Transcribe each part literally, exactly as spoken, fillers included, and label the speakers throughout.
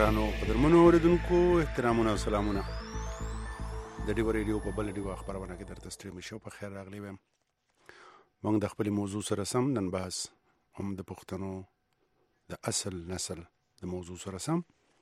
Speaker 1: ګرانو قدرمنو اوریدونکو احترامونه او سلامونه. د ډیو ریډیو په بل ډیو خبرونه کې درته ستړي مشو په خیر راغلی ویم. موږ د خپل موضوع سره سم نن بحث هم د پښتنو د اصل نسل د موضوع سره سم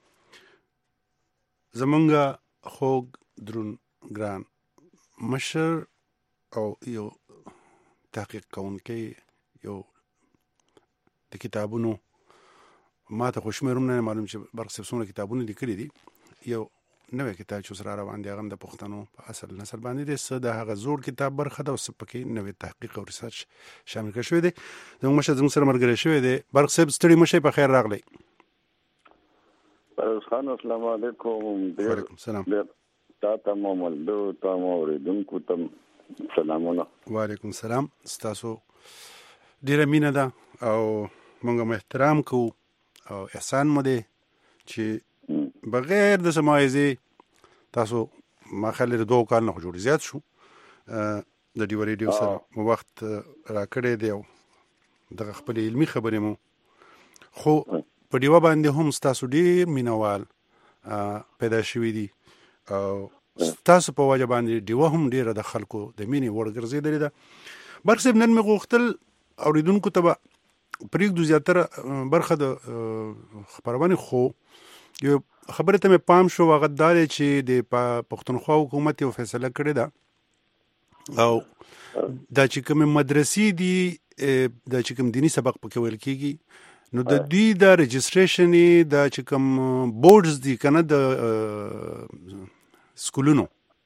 Speaker 1: زمونږ خوږ درون ګران مشر او یو تحقیق کوونکی یو د کتابونو ما ته خوشمېرم نه معلوم چې برق سبسونه کتابونه لیکلي دي. یو نوې کتاب چې سره روان دي هغه د پښتنو په اصل نسل باندې دی. څه د هغه زوړ کتاب برخه ده او څه پکې نوې تحقیق او ریسرچ شامل کړی شوی دی. زموږ مشر زموږ سره ملګری شوی دی. برق صاحب ستړي مشئ، په خیر راغلی.
Speaker 2: فیروز خان السلام علیکم.
Speaker 1: وعلیکم السلام.
Speaker 2: تاسو مو ملدو تاسو اوریدونکو ته سلامونه.
Speaker 1: وعلیکم السلام. تاسو ډیره مینه ده او موږ هم احترام کوو او احسان مو دی چې بغیر د سمایزي تاسو ما خلې د دوه کال نه جوړ زیات شو د ډیو ریډیو سره مو وخت را کړی دی او دغه خپل علمي خبرې مو خو په ډیو باندې هم تاسو ډیر مینوال پیدا شوي دي او تاسو په وجه باندې ډیو هم ډیره د خلکو د مینې وړ ګرځېدلې ده. برق صاحب نن مې غوښتل اوریدونکو ته به پرېږدو زیاتره برخه د خبرونې خو یو خبره ته مې پام شو هغه دا دی چې د پښتونخوا حکومت یو فیصله کړې ده او دا چې کوم مدرسې دي دا چې کوم دیني سبق پکې ویل کېږي نو د دوی د رجسټریشن دا چې کوم بورډز دي که نه د سکولونو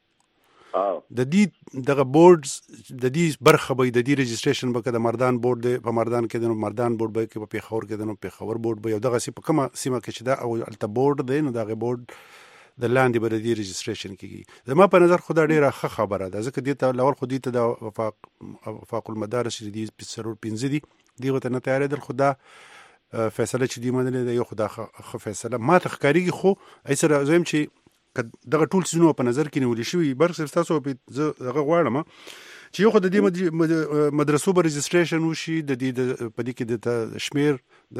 Speaker 1: د دې دغه بورډز د دې برخه به د دې رجسټریشن به که د مردان بورډ دی په مردان کې دی نو مردان بورډ به کې په پېښور کې دی نو پېښور بورډ به یو دغسې په کومه سیمه کې چې دا او هلته بورډ دی نو د هغې بورډ د لاندې به د دې رجسټریشن کېږي. زما په نظر خو دا ډېره ښه خبره ده ځکه دې ته لول خو دې ته د وفاق وفاق المدارس چې دې څلور پنځه دي دې ته نه تیارېدل خو دا فیصله چې دې منلې ده یو خو دا ښه فیصله ما ته ښکارېږي. خو ای سره زه یم چې دغه ټول څیزونه په نظر کې نیولې شوي برق صاحب تاسو زه هغه غواړم چې یو خو د دې مدرسو به رجسټریشن وشي د دې په دې کې د شمېر د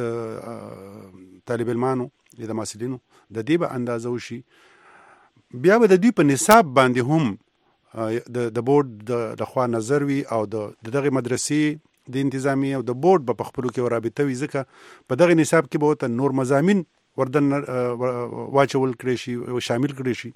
Speaker 1: طالب علمانو د محصلینو د دې به اندازه وشي بیا به د دوی په نصاب باندې هم د بورډ د خوا نظر وي او د دغه مدرسې د انتظامی او د بورډ به په خپلو کې رابطه وي ځکه په دغه نصاب کې به ورته نور مضامین وردن واچول کړی شي او شامل کړی شي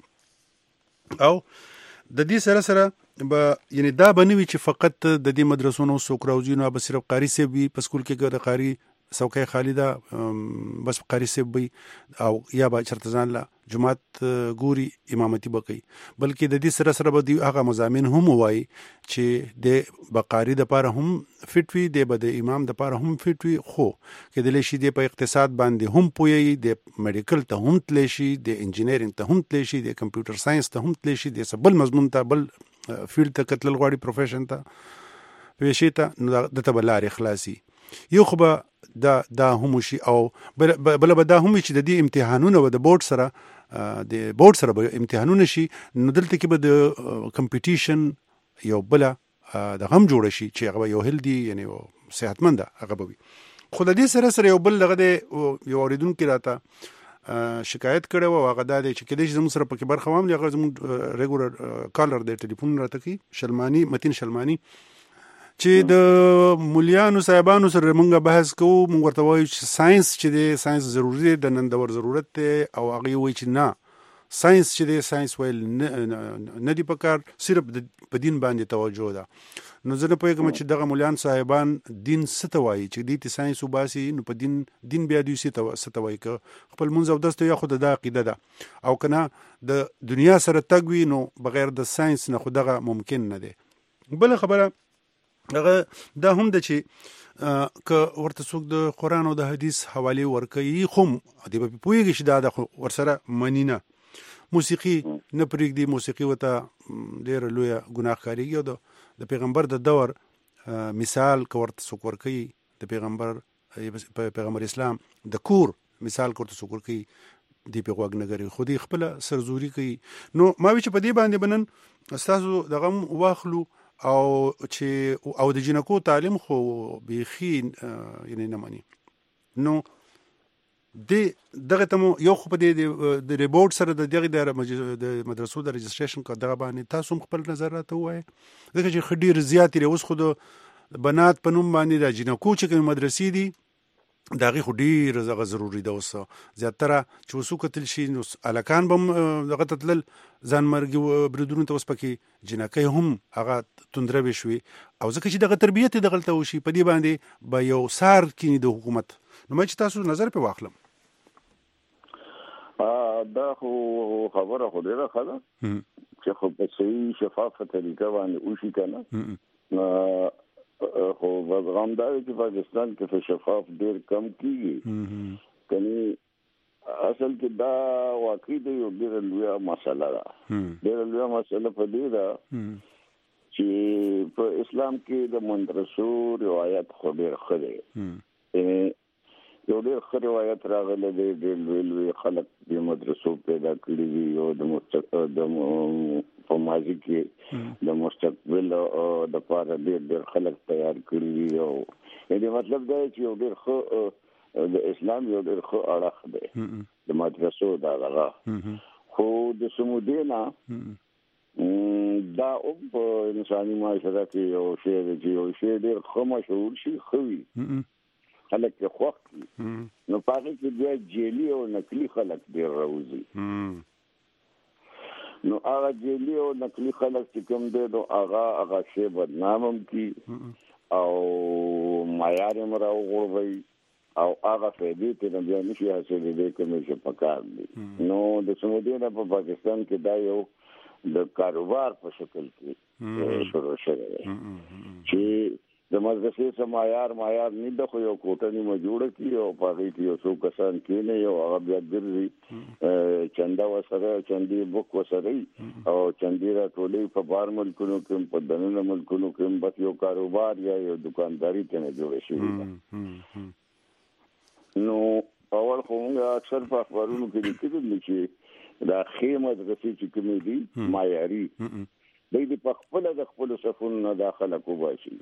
Speaker 1: او د دې سره سره به یعنی دا به نه وي چې فقط د دې مدرسو نه څوک راوځي نو به صرف قاري صاحب وي په سکول کې د قاري څوکۍ خالي ده بس قاري صاحب وي او یا به چېرته ځان له جومات ګوري امامتي به کوي بلکې د دې سره سره به دوی هغه مضامین هم ووایي چې د به قاري دپاره هم فټ وي دی به د امام دپاره هم فټ وي خو کېدلی شي دی په اقتصاد باندې هم پوهیږي د میډیکل ته هم تللی شي د انجینرینګ ته هم تللی شي د کمپیوټر ساینس ته هم تللی شي د څه بل مضمون ته بل فیلډ ته کتلل غواړي پروفیشن ته پیشې ته نو دته به لارې خلاصي. یو خو به دا دا هم شي او بل به دا هم چې د دې امتحانونه به د بورډ سره د بورډ سره به امتحانونه شي نو دلته کې به د کمپټیشن یو بله د هم جوړه شي چې هغه یو هیلدي یعنی صحتمنده هغه به وي. خو د دې سره سره یو بل دغه دی یو اورېدونکي راته شکایت کړی و هغه دا دی چې کېدای شي زموږ سره پکې برخه واخلي هغه زموږ ریګولر کالر دی ټلیفون راته کوي شلماني متین شلماني چې د مولیانو صاحبانو سره مونږ بحث کوو مونږ ورته وایو چې ساینس چې دی ساینس ضروري دی د نن دور ضرورت دی او هغوی وایي چې نه ساینس چې دی ساینس ویل نه دي پکار صرف په دین باندې توجه ده. نو زه نه پوهېږم چې دغه مولیان صاحبان دین څه ته وایي چې دوی ته ساینس وباسي نو په دین دین بیا دوی څه ته وایي که خپل لمونځ اودس ته یا خو د ده عقیده ده او که نه د دنیا سره تګ وي نو بغیر د ساینس نه خو دغه ممکن نه دی. بله خبره هغه دا هم ده چې که ورته څوک د قرآن او د حدیث حوالې ورکوي خو دی به پوهېږي چې دا د ورسره مني نه موسیقي نه پرېږدي موسیقي ورته ډېره لویه ګناه ښکارېږي او د پیغمبر د دور مثال که ورته څوک ورکوي د پیغمبر پیغمبر اسلام د کور مثال که ورته څوک ورکوي دی پې غوږ نه ګري خو دی خپله سرزوري کوي. نو ما وی چې په دې باندې به نن ستاسو دغه هم واخلو او چې او د جنکو تعلیم خو بیخي یعنی نه مني نو د دغه ته یو خو په دې د ریبورت سره د دغه د مدرسو د رجسټریشن کا دغه باندې تاسو خپل نظرات وایي دغه چې خډیر زیات لري اوس خو د بنات په نوم باندې د جنکو چې کوم مدرسې دي دغه خو ډیر زغه ضروری ده. اوس زیاتره چې وسو کتل شي نو الکان بم دغه تتل ځان مرګ بریدونو ته اوس پکې جنکې هم هغه تندره بشوي او ځکه چې دغه تربیت دغه ته وشي په دې باندې به یو سار کینی د حکومت نو مې چې تاسو نظر په واخلم.
Speaker 2: ا دا خو خبره خو ډیره ښه ده چې خو په صحیح شفافه طریقه باندې وشي کنه. خو وزغم دا چې پاکستان کې شفاف ډیر کم کیږي کني. اصل کې دا واقعي دی یو ډیر لویه مسله ده. ډیر لویه مسله په دې ده چې په اسلام کې د مدرسو روایت خو ډیر ښه دی. یو ډیر ښه روایت راغلی دی. ډیر لوی خلک د مدرسو پیدا کړي دي او د مستقبل په ماضي کې د مستقبل او د پاره ډیر ډیر خلک تیار کړي دي. او دې مطلب دا چې یو ډیر ښه د اسلام یو ډیر ښه اړخ دی د مدرسو دا هغه. خو د سمودینا دا او په انساني معاشره کې یو شی دی یو شی ډیر ښه مشهور شي خوي خلک کې خوښ نو پاره کې بیا جیلی او نقلي خلک ډیر راوځي. نو هغه جیلی او نقلي خلک چې کوم دي نو هغه هغه شی بدنامم کی او معیار مراو غوړوي او هغه فائدې ته بیا نشي حاصلې دي کوم چې پکار دي. نو د سمودینا په پاکستان کې دا یو د کاروبار په شکل کې شروع شوی دی چې د مدرسې سم معیار معیار نه د خو یو کوټه نیمه جوړه کی او په هغه کې یو څو کسان کې نه یو هغه بیا ګرځي چندا وسره چندي بوک وسره او چندي را ټولې په بار ملکونو کې په دننه ملکونو کې بس یو کاروبار یا یو دکانداري ته نه جوړ شي. نو اول خو موږ اکثر په اخبارونو کې لیکل چې دا خیمه مدرسې چې کومې دي معیاري دوی د خپل د خپل صفونو نه داخله کوباشي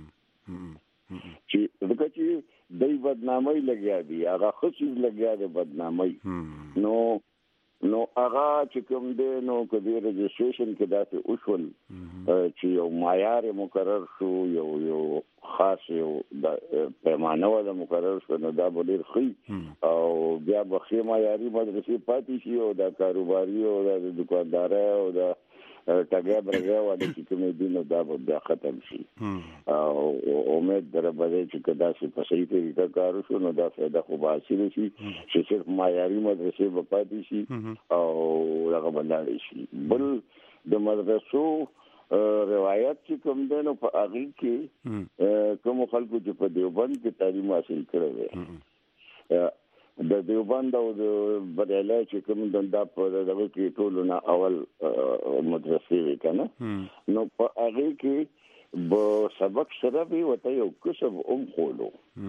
Speaker 2: چې دغه چې دای بدنامي لګیا دي هغه خصوص لګیا دي بدنامي. نو نو هغه چې کوم دی نو کدي رجسټریشن کې داسې اصول چې یو معیار مقرر شو یو یو خاص یو د پیمانه ولا مقرر شو نو دا بلیر خي او بیا بخي معیاري مدرسې پاتې شي او د کاروباري او د دکاندار او د ټاګه برګه ولا چې کوم دي نو دا به ختم شي. او امید دربه چې کدا چې په صحیح طریقه کار شو نو دا فائدہ خو به حاصل شي چې صرف معیاري مدرسې په پاتې شي او هغه بلل شي. بل د مدرسو روایت چې کوم دی نو په هغه کې کوم خلکو چې په دیوبند کې تعلیم حاصل کړی دی د دیوبند او د بدایله چې کوم دنده په دغه کې ټول نه اول مدرسې وکنه نو په هغه کې به سبق سره به وته یو کسب ام خولو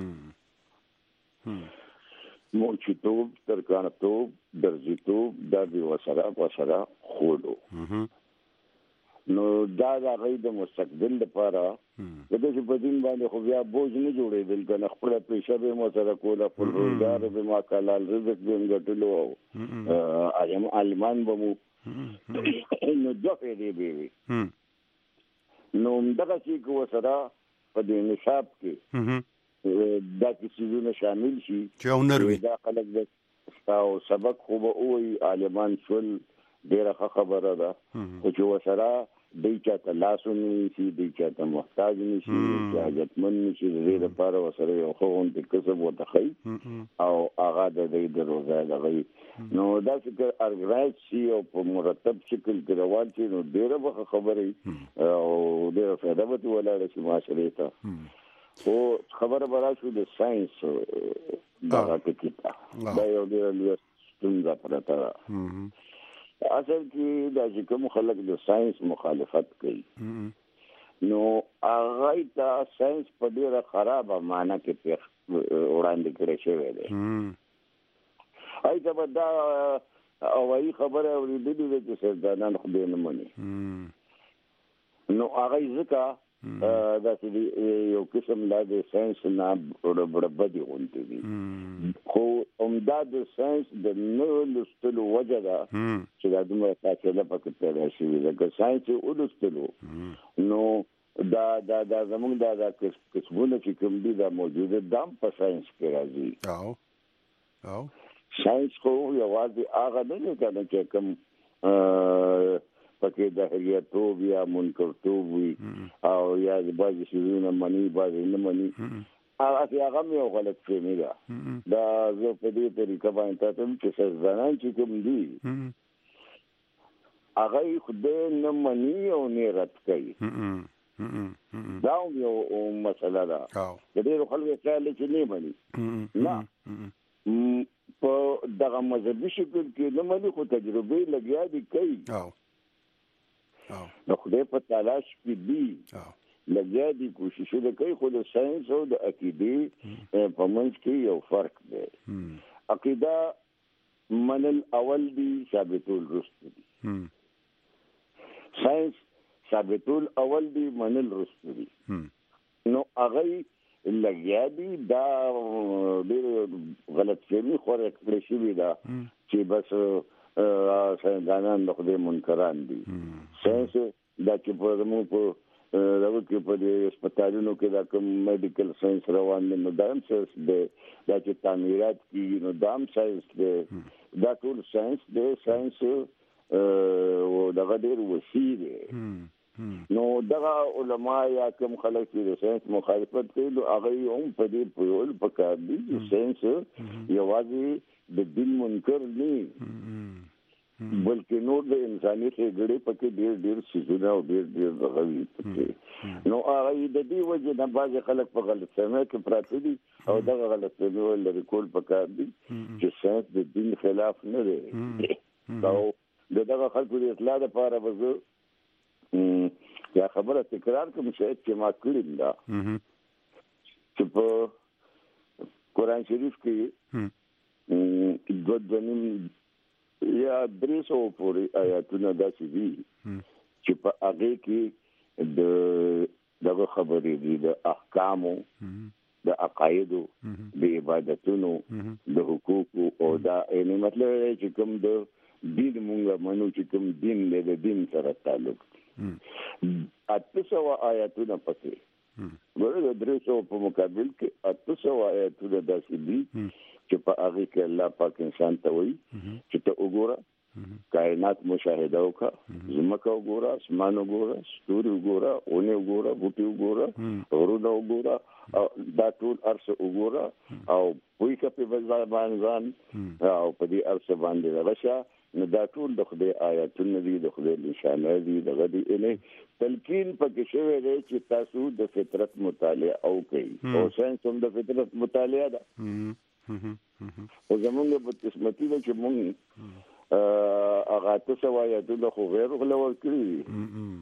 Speaker 2: موچیتوب ترکانتوب درزیتوب دا به وسره وسره خولو. نو دا د غي د مستقبل لپاره د دې په دین باندې خو بیا بوج نه جوړېدل کنه خپل پیسې به مو سره کوله خپل روزګار به ما کالال رزق به ګټلو او علم علمان به مو نو ځکه دې به نو دغه چې کو سره په دې نصاب کې دا کیسونه شامل شي
Speaker 1: چې اونروي
Speaker 2: دا خلک د او سبق خو به وي عالمان شول ډیره خبره ده او چې وسره د چاته لاسونه شي د چاته محتاج نشي چې حاجتمن نشي د دې لپاره وسره یو خو د کسب وتخی او هغه د دې د روزه لغوي نو دا چې ارګنایز شي او په مرتب شکل کې روان شي نو ډیره خبره او ډیره فائدہ به ولاړ شي معاشره ته. او خبره برا شو د ساينس دا کې دا یو ډیره لوی ستونزه پرته اصل کې د کوم خلک د ساينس مخالفت کوي نو هغه ته ساينس په ډیره خرابه معنی کې وړاندې کړی شوی دی. ایته به دا اوایي خبره اورېدلې ده چې سردانان خو به نه مني نو هغه ځکه دا چې یو قسم لا د ساينس نه برابري غونډې دي خو عمده د ساينس د نو لستلو وجه ده چې دا دومره فاصله پکې پیدا شوې ده که ساينس ولستلو نو دا دا دا زموږ دا د کسبونه چې کوم دي دا موجوده دام په ساينس کې راځي
Speaker 1: او او
Speaker 2: ساينس خو یوازې هغه نه کوي چې کوم پکې د هریاتوب یا منکرتوب وي او یا د بعضې شیزونه مني بعضې نه مني هغه هغه مې یو غلط فهمي ده دا زه په دې طریقه باندې تاسو چې ساینسدانان چې کوم دي هغه خدای نه مني او نه رد کوي دا یو مسله ده د ډېرو خلکو خیال چې نه مني نه په دغه مذهبي شکل کې نه مني خو تجربې لګیا دي کوي نو خدای په تلاش کې دي لګیا دي کوشش د کوي خو د ساينس او د عقیده په منځ کې یو فرق دی عقیده منل اول دي ثابتول رست دي ساينس ثابتول اول دي منل رست دي نو هغه لګیا دي دا ډېر غلط فهمي خوري کړی شوی دا چې بس ساينسدانان د خدای منکران دي ساينس دا چې په زموږ په دغه کې په دې هسپتالونو کې دا کوم میډیکل ساينس روان دي نو دا هم ساينس دی دا چې تعمیرات کیږي نو دا هم ساينس دی دا ټول ساينس دی ساينس او دغه ډېر وسیع دی نو دغه علما یا کوم خلک چې د ساينس مخالفت کوي نو هغه هم په دې پوهول پکار دي چې ساينس یوازې د دین منکر نه بلکې نور د انساني ښېګړې پکې ډېر ډېر څیزونه او ډېر ډېر دغه وي پکې نو هغه د دې وجې نه بعضې خلک په غلطفهمۍ کې پراته دي او دغه غلطفهمۍ لرې کول پکار دي چې ساينس د دین خلاف نه دی او د دغه خلکو د اصلاح لپاره به زه یا خبره تکرار کوم شاید چې ما کړې ده چې په قرآن شریف کې دو دنیم یا درې سوه پورې آیاتونه داسې دي چې په هغې کې د دغه خبرې دي د احکامو د عقایدو د عبادتونو د حقوقو او دا یعنې مطلب دی چې کوم د دین مونږ منو چې کوم دین دی د دین سره تعلق اته سوه آیاتونه پکې ګوره د درې سوه په مقابل کې اته سوه آیاتونه داسې دي چې په هغې کې الله پاک انسان ته وایي چې ته وګوره کائنات مشاهده وکړه ځمکه وګوره اسمان وګوره ستوري وګوره ونې وګوره بوټي وګوره غرونه وګوره او دا ټول هر څه وګوره او پوه کړه په باندې ځان او په دې هر څه باندې دغه شه نو دا ټول د خدای آیاتونه دي د خدای نشانه دي دغه دي یعنې تلقین پکې شوی دی چې تاسو د فطرت مطالعه او کوي او ساينس هم د فطرت مطالعه ده او زمونږ په قسمتي ده چې مونږ هغه اته سوه آیاتونه خو غیر غله ورکړي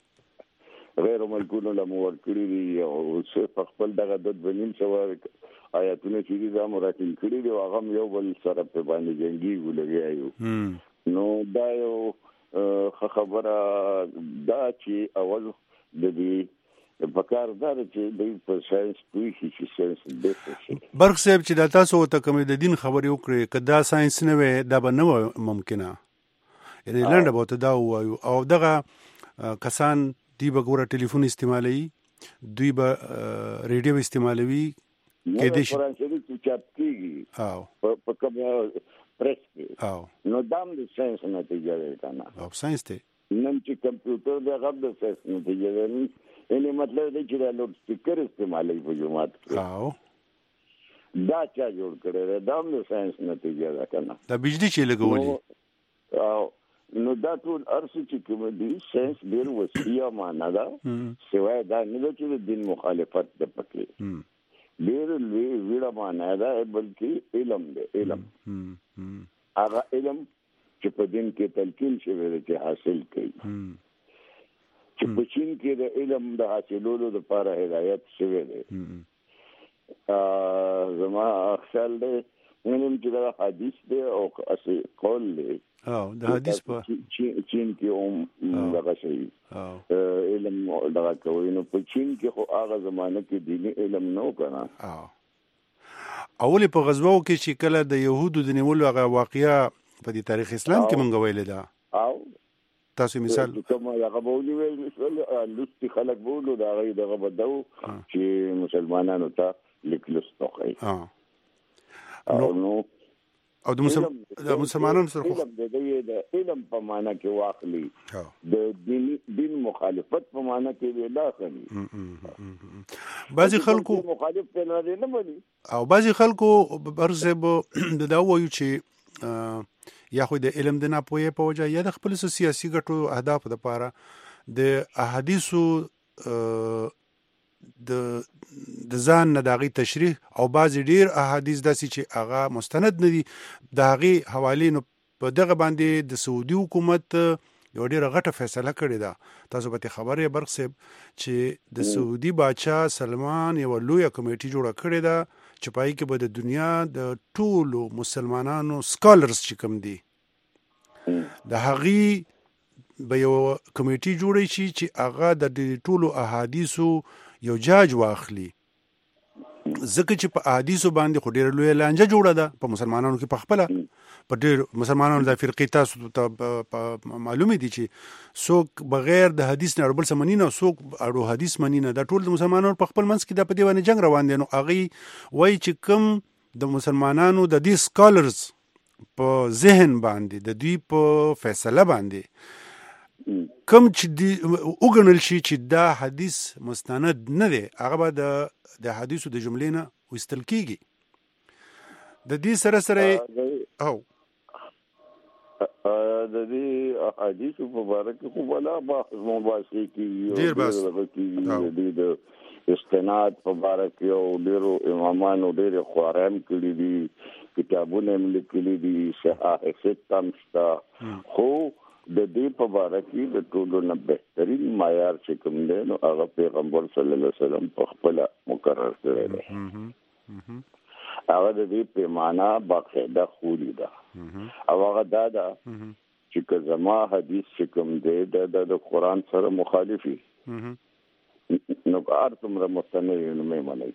Speaker 2: غیر ملکونو له مو ورکړي دي او صرف خپل دغه د دوه نیم سوه آیاتونه چې دي دا مو راټینګ کړي دي او هغه هم یو بل سره په باندې جنګېږو لګیا یو نو دا یو ښه خبره دا چې اول د دې پکار دا چې دوی په ساينس پوه شي چې ساينس بهتر شي
Speaker 1: برق صاحب چې دا تاسو ورته کومې د دین خبرې وکړې که دا ساينس نه وی دا به نه وه ممکنه یعنې لنډه به ورته دا ووایو او دغه کسان دوی به ګوره ټلیفون استعمالوي دوی به ریډیو استعمالوي
Speaker 2: قرآن شریف چې چاپ کېږي په کوم پریس کې نو دا هم د ساينس نتیجه دی که نه
Speaker 1: او ساينس دی
Speaker 2: نن چې کمپیوټر دی هغه د ساينس نتیجه دی یعنې مطلب دی چې دا لوډ سپیکر استعمالوي په جومات کې دا چا جوړ کړی دی دا هم د ساينس نتیجه ده که نه
Speaker 1: دا بجلی چې لګولي
Speaker 2: نو دا ټول هر څه چې کوم دي ساينس ډېر وسیع معنا ده سوای دا نه ده چې د دین مخالفت ده پکې ډېر لوی ویړه معنا ده بلکې علم دی علم هغه علم چې په دین کې تلقین شوی دی چې حاصل کوي چې په چین کې د علم د حاصلولو لپاره هدایت شوی دی زما خیال دی علم چې دا حدیث دی او اصل قول دی
Speaker 1: او د حدیث په
Speaker 2: چین کې هم دغه شی علم دغه کوي نو په چین کې خو هغه زمانه کې دیني علم نو کنه.
Speaker 1: او اول په غزوه کې چې کله د يهودو د نیولو هغه واقعیا په دې تاریخ اسلام کې مونږ ویل دا
Speaker 2: او
Speaker 1: تاسو مثال
Speaker 2: کوم هغه بولی ویل مثال لست خلق بولو دا غي دغه بدو چې مسلمانانو ته لیکلستو کوي او نو
Speaker 1: او د مسلمانانو سره
Speaker 2: علم د دې علم په معنا کې واخلي د دین دین مخالفت په معنا کې ویلا کوي
Speaker 1: بعضی خلکو
Speaker 2: مخالف په نه مانی
Speaker 1: او بعضی خلکو برزه د دا وایو چې یا خو د علم د ناپوهۍ په وجه یا د خپل سیاسي ګټو اهداف لپاره د احادیثو د د ځان نه داغي تشریح او بعضی ډیر احادیث داسي چې هغه مستند ندي داغي حواله نو په دغه باندې د سعودي حکومت یو ډیره غټه فیصله کړې ده. تاسو به خبرې برخ صاحب چې د سعودي بادشاہ سلمان یو لوی کمیټي جوړه کړې ده چې پای کې به د دنیا د ټولو مسلمانانو سکالرز چې کوم دي د هغي به یو کمیټي جوړی شي چې هغه د ټولو احادیثو یو جاج واخلي ځکه چې په احادیثو باندې خو ډېر لوی لانجه جوړه ده په مسلمانانو کې په خپل په ډېر مسلمانانو د فرقې تاسو ته معلومه دي چې څوک بغیر د حدیث نه بل څه مني نه څوک اړو حدیث مني نه دا ټول د مسلمانانو په خپل منځ کې د په دیوانه جنگ روان دي نو هغه وایي چې کوم د مسلمانانو د دې سکالرز په ذهن باندې د دوی په فیصله باندې کوم چې دی وګڼل شي چې دا حدیث مستند نه دی هغه به د د حدیثو د جملې نه وستل کیږي د دې سره سره او
Speaker 2: د دې حدیثو په اړه کې خو ولا بحث مباحثه کیږي
Speaker 1: ډیر بس
Speaker 2: د استناد په اړه کې او ډیرو امامانو ډیر خوارم کړی دي کتابونه هم لیکلي دي صحاح ستم شتا خو د دې په اړه کې د ټولو نه بهترین معیار چې کوم دی نو هغه پیغمبر صلی الله علیه وسلم په خپل مقرر کړی دی هغه د دې په معنا باقاعده خوري ده او هغه دا ده چې که زما حدیث چې کوم دی د قرآن سره مخالفي نو کار څومره مستند نه مې مني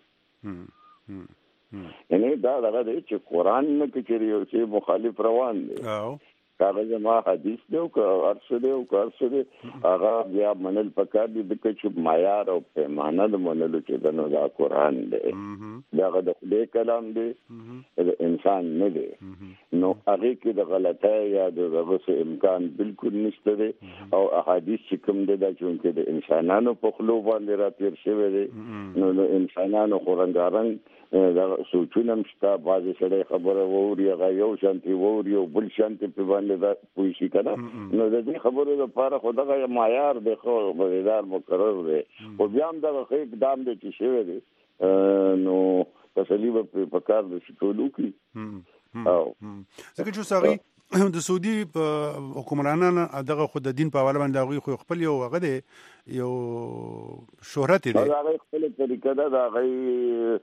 Speaker 2: یعنی دا دا چې قرآن نه کې یو شی مخالف روان دی کاغذ ما حدیث دی او ارشد دی او ارشد دی هغه بیا منل پکار دي د چې معیار او پیمانه د منلو چې د نو دا قرآن دی دا د خدای کلام دی د انسان نه دی نو هغه کې د غلطۍ یا د غوسه امکان بالکل نشته دی او احادیث چې کوم دی دا چې د انسانانو په خلو باندې راتیر شوی دی نو د انسانانو خورنګارنګ دا سوچونه مشته بعضې سړی خبره ووري هغه یو شانتي ووري او بل شانتي په باندې دا پوه شي که نه نو د دې خبرو لپاره خو دغه معیار دی خو بریدار مقرر دی خو بیا هم دغه ښه اقدام دی چې شوی دی نو تسلي به په کار د شي ټول وکړي او
Speaker 1: ځکه چې اوس هغوی د سعودي حکمرانان دغه خو د دین په حواله باندې هغوی خو خپل یو هغه دی یو شهرت دی
Speaker 2: هغه خپل طریقه ده د هغوی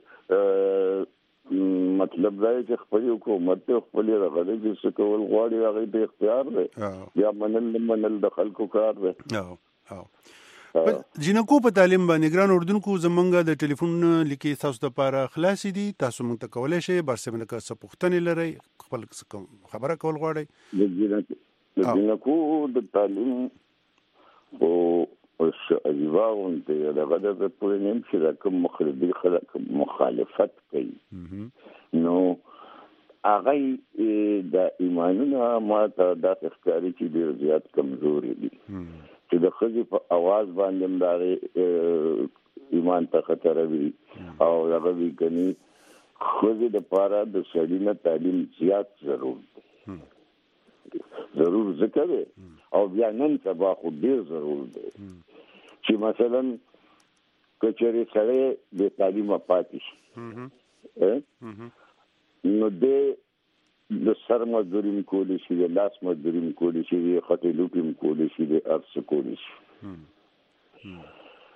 Speaker 2: مطلب دا چې خپل حکومت ته خپل راغلي چې څه کول غواړي هغه د اختیار دی یا منل منل د خلکو کار دی
Speaker 1: او او جنکو په تعلیم باندې ګران اردوونکو زمونږ د ټلیفون لیکي تاسو لپاره خلاصې دي تاسو مونږ ته کولای شئ بارسه باندې که څه پوښتنې لرئ خپل خبره کول غواړئ
Speaker 2: د جنکو د تعلیم او عجیبه غونډې دغه د پورې نیم چې دا کوم مخالفي خلک مخالفت کوي نو هغه د ایمانونه ما ته داسې ښکاري چې ډېر زیات کمزوري دي چې د ښځې په اواز باندې هم د ایمان ته خطر وي او هغه وي کني ښځې دپاره د سړي نه تعلیم زیات ضرور دی ضرور ځکه دی او بیا نن سبا خو ډېر ضرور دی چې مثلا که چېرې سړی بې تعلیمه پاتې شي نو دی د سر مزدوري هم کولی شي د لاس مزدوري هم کولی شي د خټې لوټې هم کولی شي د هر څه کولی شي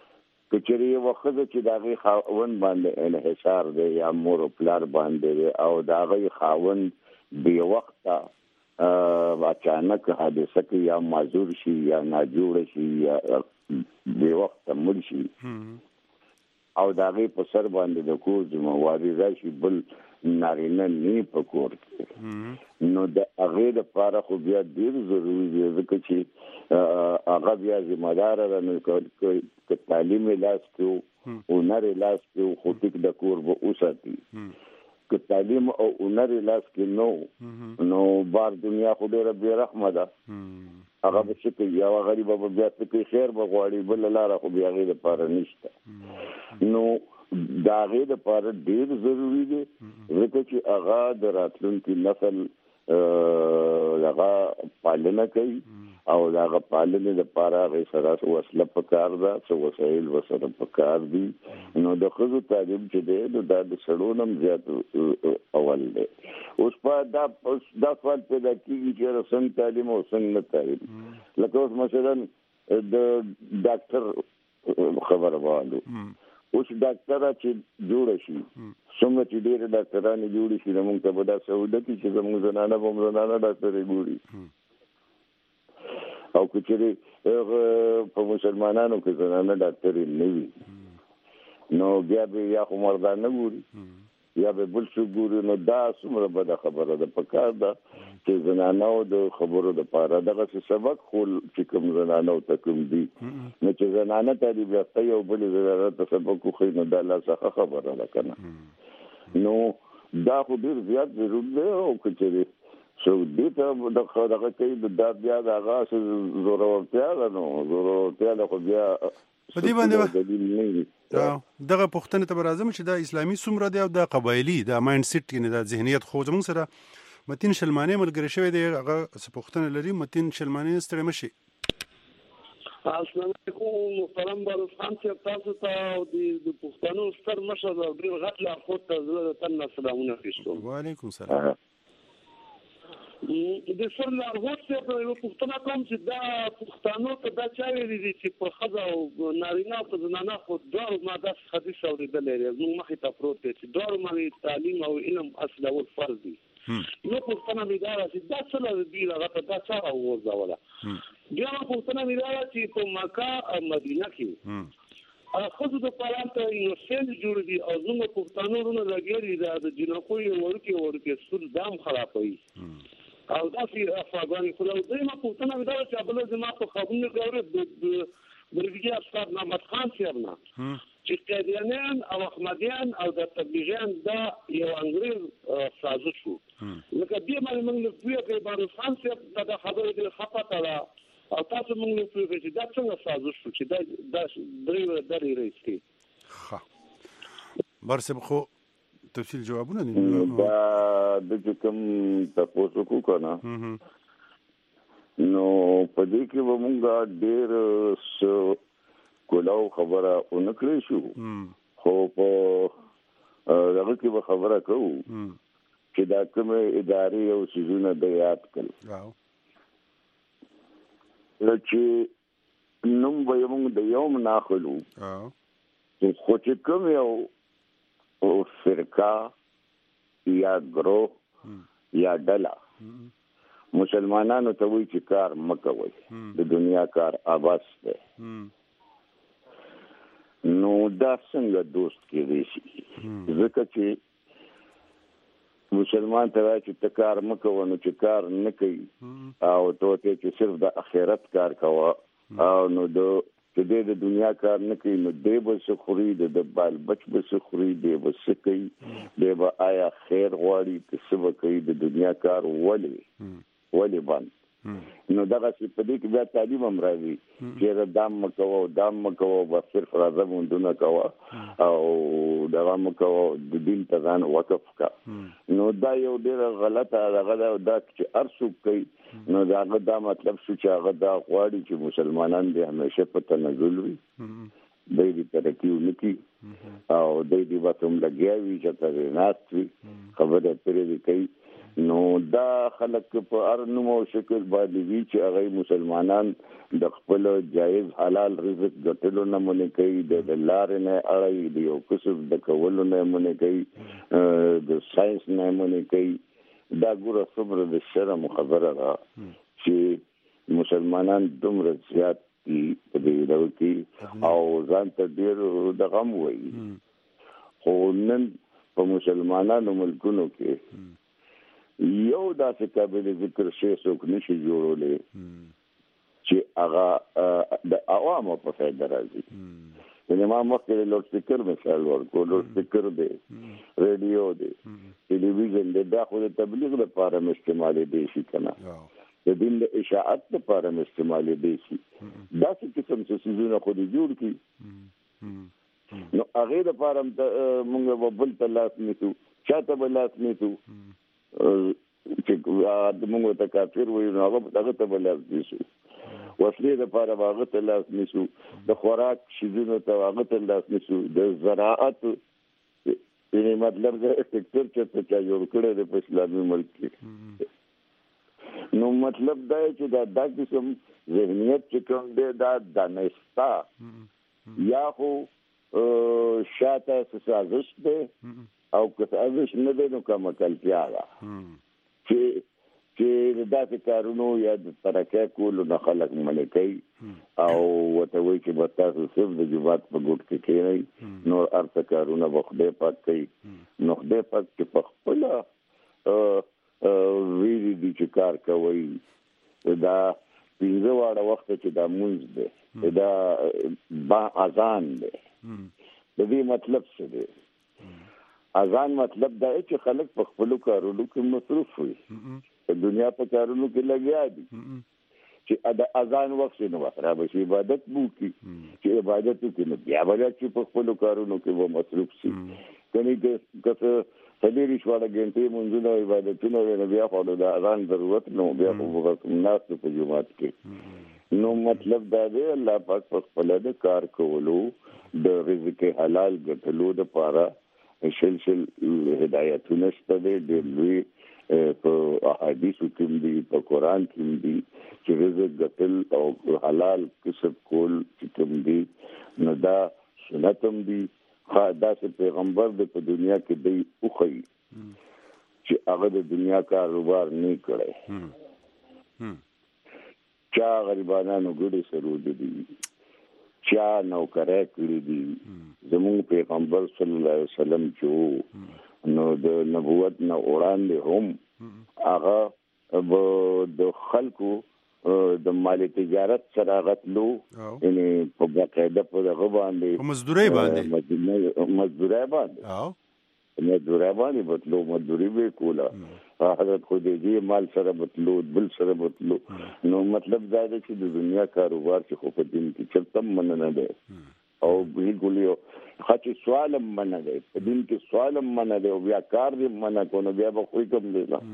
Speaker 2: کچري وخت چې داغه خاون باندې انحصار دی یا مور او پلار باندې او داغه خاون به وخت ا اچانک حادثه کې یا معذور شي یا ناجوړ شي یا به وخت مړ شي او داغه په سر باندې د کور ذمہواری راشي بل نارینه نه پکور نو د هغه د لپاره خو بیا ډیر ضروری دی ځکه چې هغه بیا ذمہدار رانه کوي تعلیم لاس کې او نر لاس کې خو ټیک د کور به اوساتي که تعلیم او هنر لاس کې نو نو بار دنیا خو ډېره بې رحمه ده هغه به چې یو غریب به بیا څه خیر به غواړي بل لاره خو بیا هغې دپاره نشته نو د هغې دپاره ډېر ضروري دی ځکه چې هغه د راتلونکي نسل هغه پالنه کوي او هغه پالنې دپاره هغې سره وسله پکار ده څه وسایل ورسره پکار دي نو د ښځو تعلیم چې دی نو دا د سړو نه هم زیات اول دی اوس په دا دا سوال پیدا کېږي چې څنګه تعلیم او څنګه نه تعلیم لکه اوس مثلا د ډاکټر خبره والو اوس ډاکټره چې جوړه شي څومره چې ډېرې ډاکټرانې جوړې شي نو موږ ته به دا سهولت وي چې زموږ زنانه به هم زنانه ډاکټرې ګوري او که چېرې په مسلمانانو کې زنانه ډاکټرې نه وي نو بیا به یا خو مردانه ګوري یا به بل څوک ګوري نو دا څومره بده خبره ده پکار ده چې زنانو د خبرو دپاره دغسې سبق خو چې کوم زنانو ته کوم دي نو چې زنانه تعلیم یافته یو بلې زنانه ته سبق وښیي نو دا لا څخه خبره ده که نه نو دا خو ډېر زیات ضرور دی او که چېرې څوک دې ته دغه کوي دا بیا د هغه زورورتیا ده نو زورورتیا ده خو بیا
Speaker 1: په دې باندې دغه پوښتنې ته به راځم چې دا اسلامي څومره دی او دا قبایلي دا مایند سیټ یعنې دا ذهنیت خو زموږ سره متین شلماني ملګری شوی دی هغه څه پوښتنه لري متین شلماني ستړی مه شي
Speaker 3: السلام علیکم محترم باروس خان صاحب تاسو ته او د پښتنو ستر مشر او ډېر غټ لارښود ته زه د تن نه سلامونه اخیستم
Speaker 1: وعلیکم سلام
Speaker 3: د سر لارښود صاحب یوه پوښتنه کوم چې دا پښتنو ته دا چا ویلي دي چې په ښځه او نارینه او په زنانه خو دواړو ما داسې حدیث اورېدلی دی زموږ مخې ته پروت دی چې دواړو باندې تعلیم او علم اصلول فرض دي نو پوښتنه مې دا ده چې دا څه له دوی هغه ته دا چا راوغورځوله دویمه پوښتنه مې دا ده چې په مکه او مدینه کې ښځو دپاره هلته یونیورسټۍ جوړې دي او زموږ پښتانه وروڼه لګیا دي دا د جنکو یې وړوکې وړوکې سور دا هم خرابوي او داسې افغاني خو دویمه پوښتنه مې دا ده چې بله زما په خبرونو کې اورېد د بریدګي استاد محمد خان صاحب نه چې قادیانیان او احمدیان او د تبلیغیان دا یو انګریز سازش وو لکه دې باندې موږ له پوهه کوي باروس خان صاحب دا د خبرې ډېر ښه پته ده او تاسو موږ له پوهه کوي چې دا څنګه سازش وو چې دا درې درې رئیس
Speaker 1: ښه بار صاحب خو تفصیل جوابونه دي
Speaker 2: دا د کوم تاسو کو کنه نو په دې کې به مونږ ډېر کولاو خبره ونکړې شو خو په هغه کې به خبره کوو چې دا کومې ادارې او څیزونه د یاد کړل چې نوم به یې مونږ د یوم ناخلو خو چې کوم یو فرقه یا گروه یا ډله مسلمانانو ته وایي چې کار مه کوئ د دنیا کار عبث دی نو دا څنګه دوست کېدی شي ځکه چې مسلمان ته وایي چې ته کار مه کوه نو چې کار نه کوي او ته ورته چې صرف د آخرت کار کوه او نو د چې دی د دنیا کار نه کوي نو دی به څه خوري د بال بچ به څه خوري دی به څه کوي دی به آیا خیر غواړي که څه به کوي د دنیا کار ولې ولې بند نو دغسې په دې کې بیا تعلیم هم راځي چې دام مه کوه او دام مه کوه بس صرف راځه مونځونه کوه او دغه مه کوه د دین ته ځان وقف کړه نو دا یو ډېره غلطه دغه ده دا چې هر څوک کوي نو د هغه دا مطلب شو چې هغه دا غواړي چې مسلمانان دې همیشه په تنزل وي دی دې ترقي ونه کړي او دی دې بس هم لګیا وي چې ته ناست وي خبرې اترې دې کوي نو دا خلک په هر نومو شکل باندې وی چې هغه مسلمانان د خپل جایز حلال رزق ګټلو نه مونږ کوي د لارې نه اړای دی او کسب د کولو نه مونږ کوي د ساينس نه مونږ کوي دا ګوره صبر د شرم خبره ده چې مسلمانان دومره زیات دي په دې ډول کې او ځان ته ډېر د غم وایي خو نن په مسلمانانو ملکونو کې یو داسې قابل ذکر شی څوک نشي جوړولی چې هغه د عوامو په فایده راځي. یعنې ما مخکې لوډ سپیکر مثال ورکړو. لوډ سپیکر دی، ریډیو دی، ټلویزیون دی، دا خو د تبلیغ لپاره هم استعمالېدی شي که نه، د دین د اشاعت لپاره هم استعمالېدی شي. داسې قسم څه څیزونه خو دې جوړ کړي نو هغې دپاره هم مونږ به بل ته لاس نیسو، چا ته به لاس نیسو چې موږ ته کافر وایو نو هغه ته به لاس نیسو، وسلې دپاره به هغه ته لاس نیسو، د خوراک شیزونو ته هغه ته لاس نیسو، د زراعت یعنې مطلب د سیکټر چېرته چا جوړ کړی دی په اسلامي ملک کې. نو مطلب دا چې دا دا قسم ذهنیت چې کوم دی دا دانستا یا خو شاته څه سازش دی او که سازش نه دی نو کومه کلتیا ده چې چې داسې کارونو یا د ترقۍ کولو نه خلک منع کوي او ورته وایي چې به تاسو صرف د جومات په ګوټ کې کښېنئ، نور هر څه کارونه به خدای پاک کوي. نو خدای پاک چې په خپله ویلي دي چې کار کوئ، دا پنځه واړه وخته چې دا مونځ دی، دا با اذان دی، د دې مطلب څه دی؟ اذان مطلب دا چې خلک په خپلو کارونو کې مصروف وي، په دنیا په کارونو کې لګیا دي، چې د اذان وخت نو را به شي عبادت مو کی، چې عبادت وکړي نو بیا به چې په خپلو کارونو کې به مصروف شي. کني که څلېرویشت واړه ګنټې مونځونه او عبادتونه وي نو بیا خو د اذان ضرورت نو بیا خو به ناست په جومات کې. نو مطلب دا دی الله پاک په خپله د کار کولو د رزق حلال ګټلو دپاره شل شل هدایتونه شته دی، ډېر لوی په احادیثو کې هم دي، په قرآن کې هم دي چې رزق ګټل او حلال کسب کول چې کوم دي نو دا سنت هم دي. داسې پیغمبر دی په دنیا کې دی وښیي چې هغه د دنیا کاروبار نه کړی، چا غریبانانو ګډې سرودې دي، چا نوکرۍ کړي دي. زموږ پیغمبر صلی الله علیه وسلم چې نو د نبوت نه وړاندې هم هغه به د خلکو د مال تجارت سره غتلو، یعنی په باقاعده په دغه باندې
Speaker 1: په مزدورۍ باندې
Speaker 2: مزدورۍ باندې مزدورۍ باندې بتلو، مزدوري به کوله، حضرت خدیجه مال سره بتلو، بل سره بتلو. نو مطلب دا دی چې د دنیا کاروبار چې خو په دین کې چرته منع نه دی او بالکل یو خاطر سوال هم منع دی، په دین کې سوال هم منع دی او بیا کار دې منع کو نو بیا به خوی کم دی نه.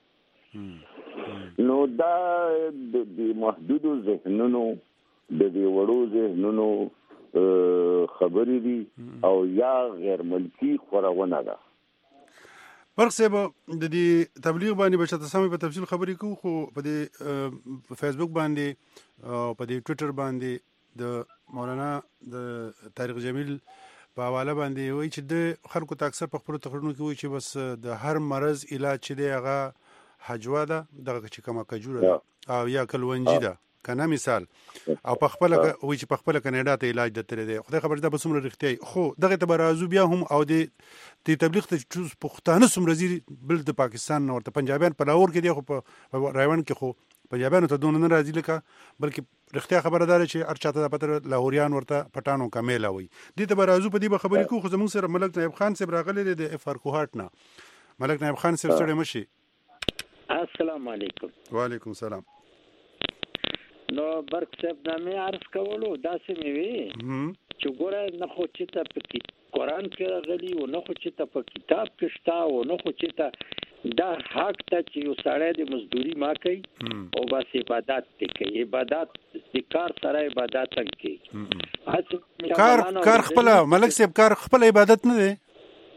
Speaker 2: نو دا د محدودو ذهنونو د دې وړو ذهنونو خبرې دي او یا غیر ملکی خورونه ده.
Speaker 1: برق صاحب د دې تبلیغ باندې به چاته سمې په تفصیل خبرې کوو، خو په دې فیسبوک باندې او په دې ټویټر باندې د مولانا د طارق جمیل په حواله باندې وایي چې د خلکو ته اکثر په خپلو تقریرونو کې وایي چې بس د هر مرض علاج چې دی هغه حجوه ده، دغه چې کومه کجوره ده او یا کلونجي ده کنه مثال، او په خپل وایي چې په خپل کاناډا ته علاج درته دی. خدای خبر ده به څومره رښتیا خو دغه ته به راځو بیا هم او د د تبلیغ ته چې پښتانه څومره ځي بل د پاکستان نه ورته پنجابیان په لاهور کې دی، خو په رایوند کې خو پنجابیانو ته دونه نه راځي لکه، بلکې رښتیا خبره ده چې هر چاته د پته لاهوریان ورته پټانو کمیله وایي. دې ته به راځو، په دې به خبرې کوو. خو زموږ سره ملک نایب خان صاحب راغلی دی د اف آر کوهاټ نه. ملک نایب خان صاحب ستړی مه شي.
Speaker 4: السلام علیکم.
Speaker 1: وعلیکم السلام.
Speaker 4: نو برق صاحب نامې عرض کولو داسې مې وي چې ګوره نه خو چې ته په قرآن کې راغلي او نه خو چې ته په کتاب کې شته او نه خو چې ته دا حق ته چې یو سړی د مزدوري ما کوي او بس عبادت دی کوي، عبادت د کار سره عبادت هم کوي.
Speaker 1: کار کار خپل ملک صاحب کار خپل عبادت نه دی،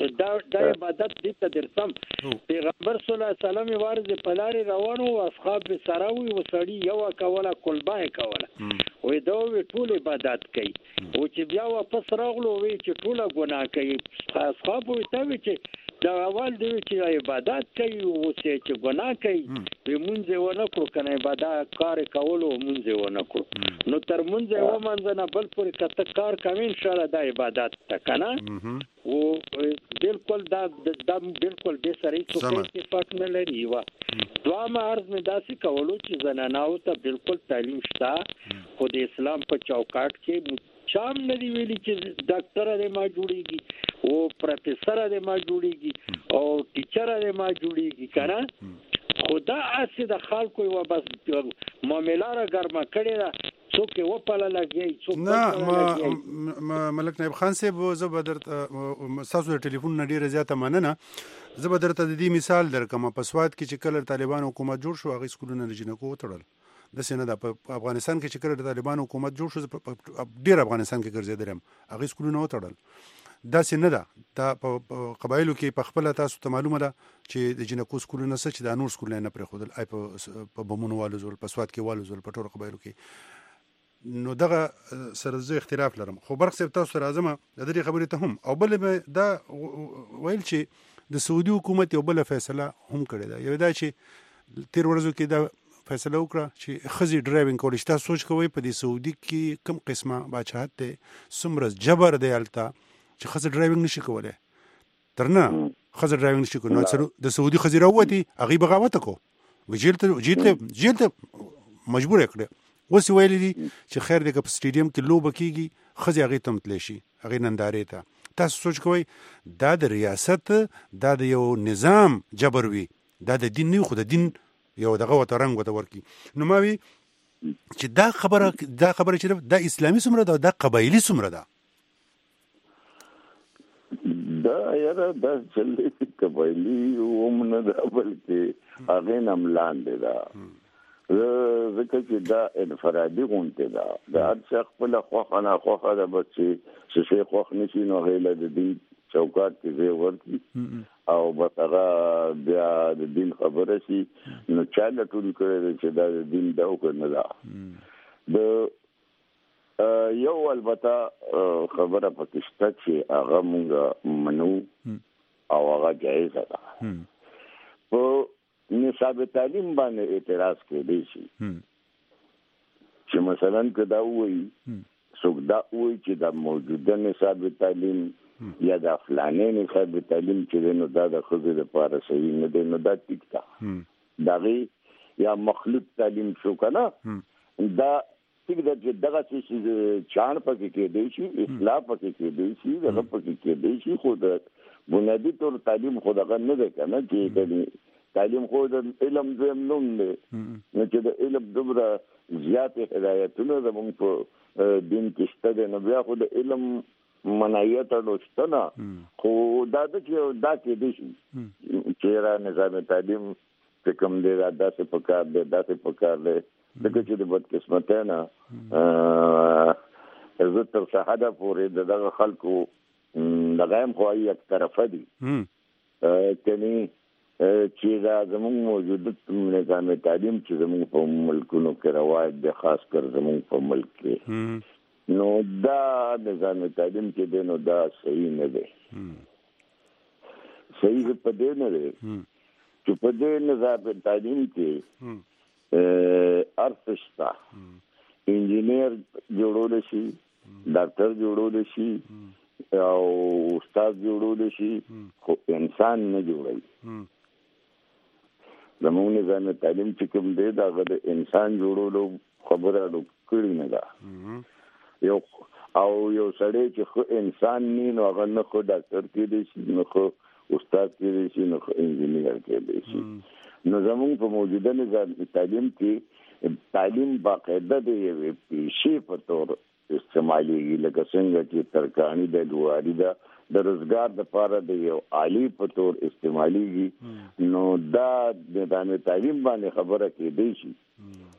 Speaker 4: دا د عبادت دي ته درسم پیغمبر صلی الله علیه وسلم وارز په لارې روانو اصحاب سره وي وسړي یو کوله کلبای کوله وې دا وی ټول عبادت کوي او چې بیا واپس راغلو وی چې ټول ګناه کوي اصحاب وي ته وی چې دا اول دی چې عبادت کوي او چې ګناه کوي په مونږ ونه کړو کنه عبادت کار کولو مونږ ونه کړو نو تر مونږ و مونږ نه بل پر کته کار کوي ان شاء الله دا عبادت تکنه او بالکل دا دا بالکل به سره څه اتفاق نه لري وا دوا ما عرض مې داسې کولو چې زنانو ته بالکل تعلیم شته خو د اسلام په چوکاټ کې شام ندی ویلي چې ډاکټر دې ما جوړيږي او پروفیسور دې ما جوړيږي او ټیچر دې ما جوړيږي کنه خدا اسې د خلکو یو بس معاملاره ګرمه کړي دا څوک و پاله لګي څوک
Speaker 1: نه ملک نایب خان صاحب زه به درته تاسو د ټلیفون نه ډیره زیاته مننه زه به درته د دې مثال درکم په سواد کې چې کله طالبان حکومت جوړ شو هغه سکولونه د جنکو وتړل د سینه د افغانستان کې چې کله د طالبان حکومت جوړ شو ډیر افغانستان کې ګرځیدل هغه سکولونه وتړل دا سینه ده دا په قبایلو کې په خپل تاسو ته معلومه ده چې د جنکو سکولونه څه چې د نور سکولونه نه پرې خودل آی په بمونو والو زول په سواد کې والو زول په ټول قبایلو کې نو دغه سره زه اختلاف لرم خو برخ صاحب تاسو راځم د دې خبرې ته هم او بل دا ویل چې د سعودي حکومت یو بل فیصله هم کړې ده یو دا چې تیر ورځو کې دا فیصله وکړه چې خزي ډرایوینګ کول شته سوچ کوي په دې سعودي کې کم قسمه بچات ته سمرز جبر دی التا چې خزي ډرایوینګ نشي کولای ترنه خزي ډرایوینګ نشي کولای نو د سعودي خزي راوتی هغه بغاوت کو وجیل ته جیل ته جیل ته مجبور کړ وسی ویل دي چې خیر دې په سټیډیم کې لوب کیږي خزي هغه تم تل شي هغه نندارې ته تاسو سوچ کوي دا د ریاست دا د یو نظام جبر وي دا د دین نه خو د دین یو دغه وته رنگ وته ورکی نو ما وی چې دا خبره دا خبره چې دا اسلامي سمره ده دا قبایلی سمره ده
Speaker 2: دا یاره دا چې قبایلی ومنه ده بلکې هغه نام لاندې ده ځکه چې دا انفرادي غونډه ده دا هر څه خپل خوخه نه خوخه ده بچي چې خوخ نشي نو غیله د دین چوکاټ کې زه ورکی او بس هغه بیا د دین خبره شي نو چاله ټول کړی چې دا د دین دا وکړنه ده د یو البته خبره پکشته چې هغه مونږ منو او هغه جایز ده په نصاب تعلیم باندې اعتراض کړی شي چې مثلا کدا وایي څوک دا وایي چې دا موجوده نصاب تعلیم یا د فلانه نصاب تعلیم چې نو دا د خزې لپاره صحیح نه دی نو دا ټیک ده دغه یا مخلوق تعلیم شو کنه دا ټیک ده چې دغه څه چان پکې کې دی شي اصلاح پکې کې دی شي دغه پکې کې دی شي خو د بنیادی طور تعلیم خو دغه نه ده کنه چې تعلیم خو د علم زم نوم دی نو چې د علم دومره زیات هدایتونه زموږ په دین کې شته نو بیا خو د علم منایت اډوستنا خو دا د چې دا کې دي چې را نظام تعلیم چې کوم دی دا داسې پکار دی داسې پکار دی دغه چې د بد قسمت نه عزت تر شهاده پورې دغه خلکو لغایم خو یک طرفه دي کني چې دا زموږ موجوده نظام تعلیم چې زموږ په ملکونو کې رواج دی خاص کر زموږ په ملک کې نو دا نظام تعلیم کې دی نو دا صحیح نه دی صحیح په دې نه دی چې په دې نظام تعلیم کې ارتشتا انجینیر جوړول شي ډاکټر جوړول شي او استاد جوړول شي خو انسان نه جوړي زموږ نظام تعلیم چې کوم دی دا د انسان جوړولو خبره کړې نه ده یو او یو سړی چې خو انسان نه نو هغه نه خو ډاکټر کېدی شي نو خو استاد کېدی شي نو خو انجینیر کېدی شي نو زموږ په موجوده نظام تعلیم کې تعلیم باقاعده دی یوې پیشې په تور استعمالېږي لکه څنګه چې ترکاڼي د لواري ده د روزګار د پاره د یو عالی په تور استعمالېږي نو دا د نظام تعلیم باندې خبره کېدی شي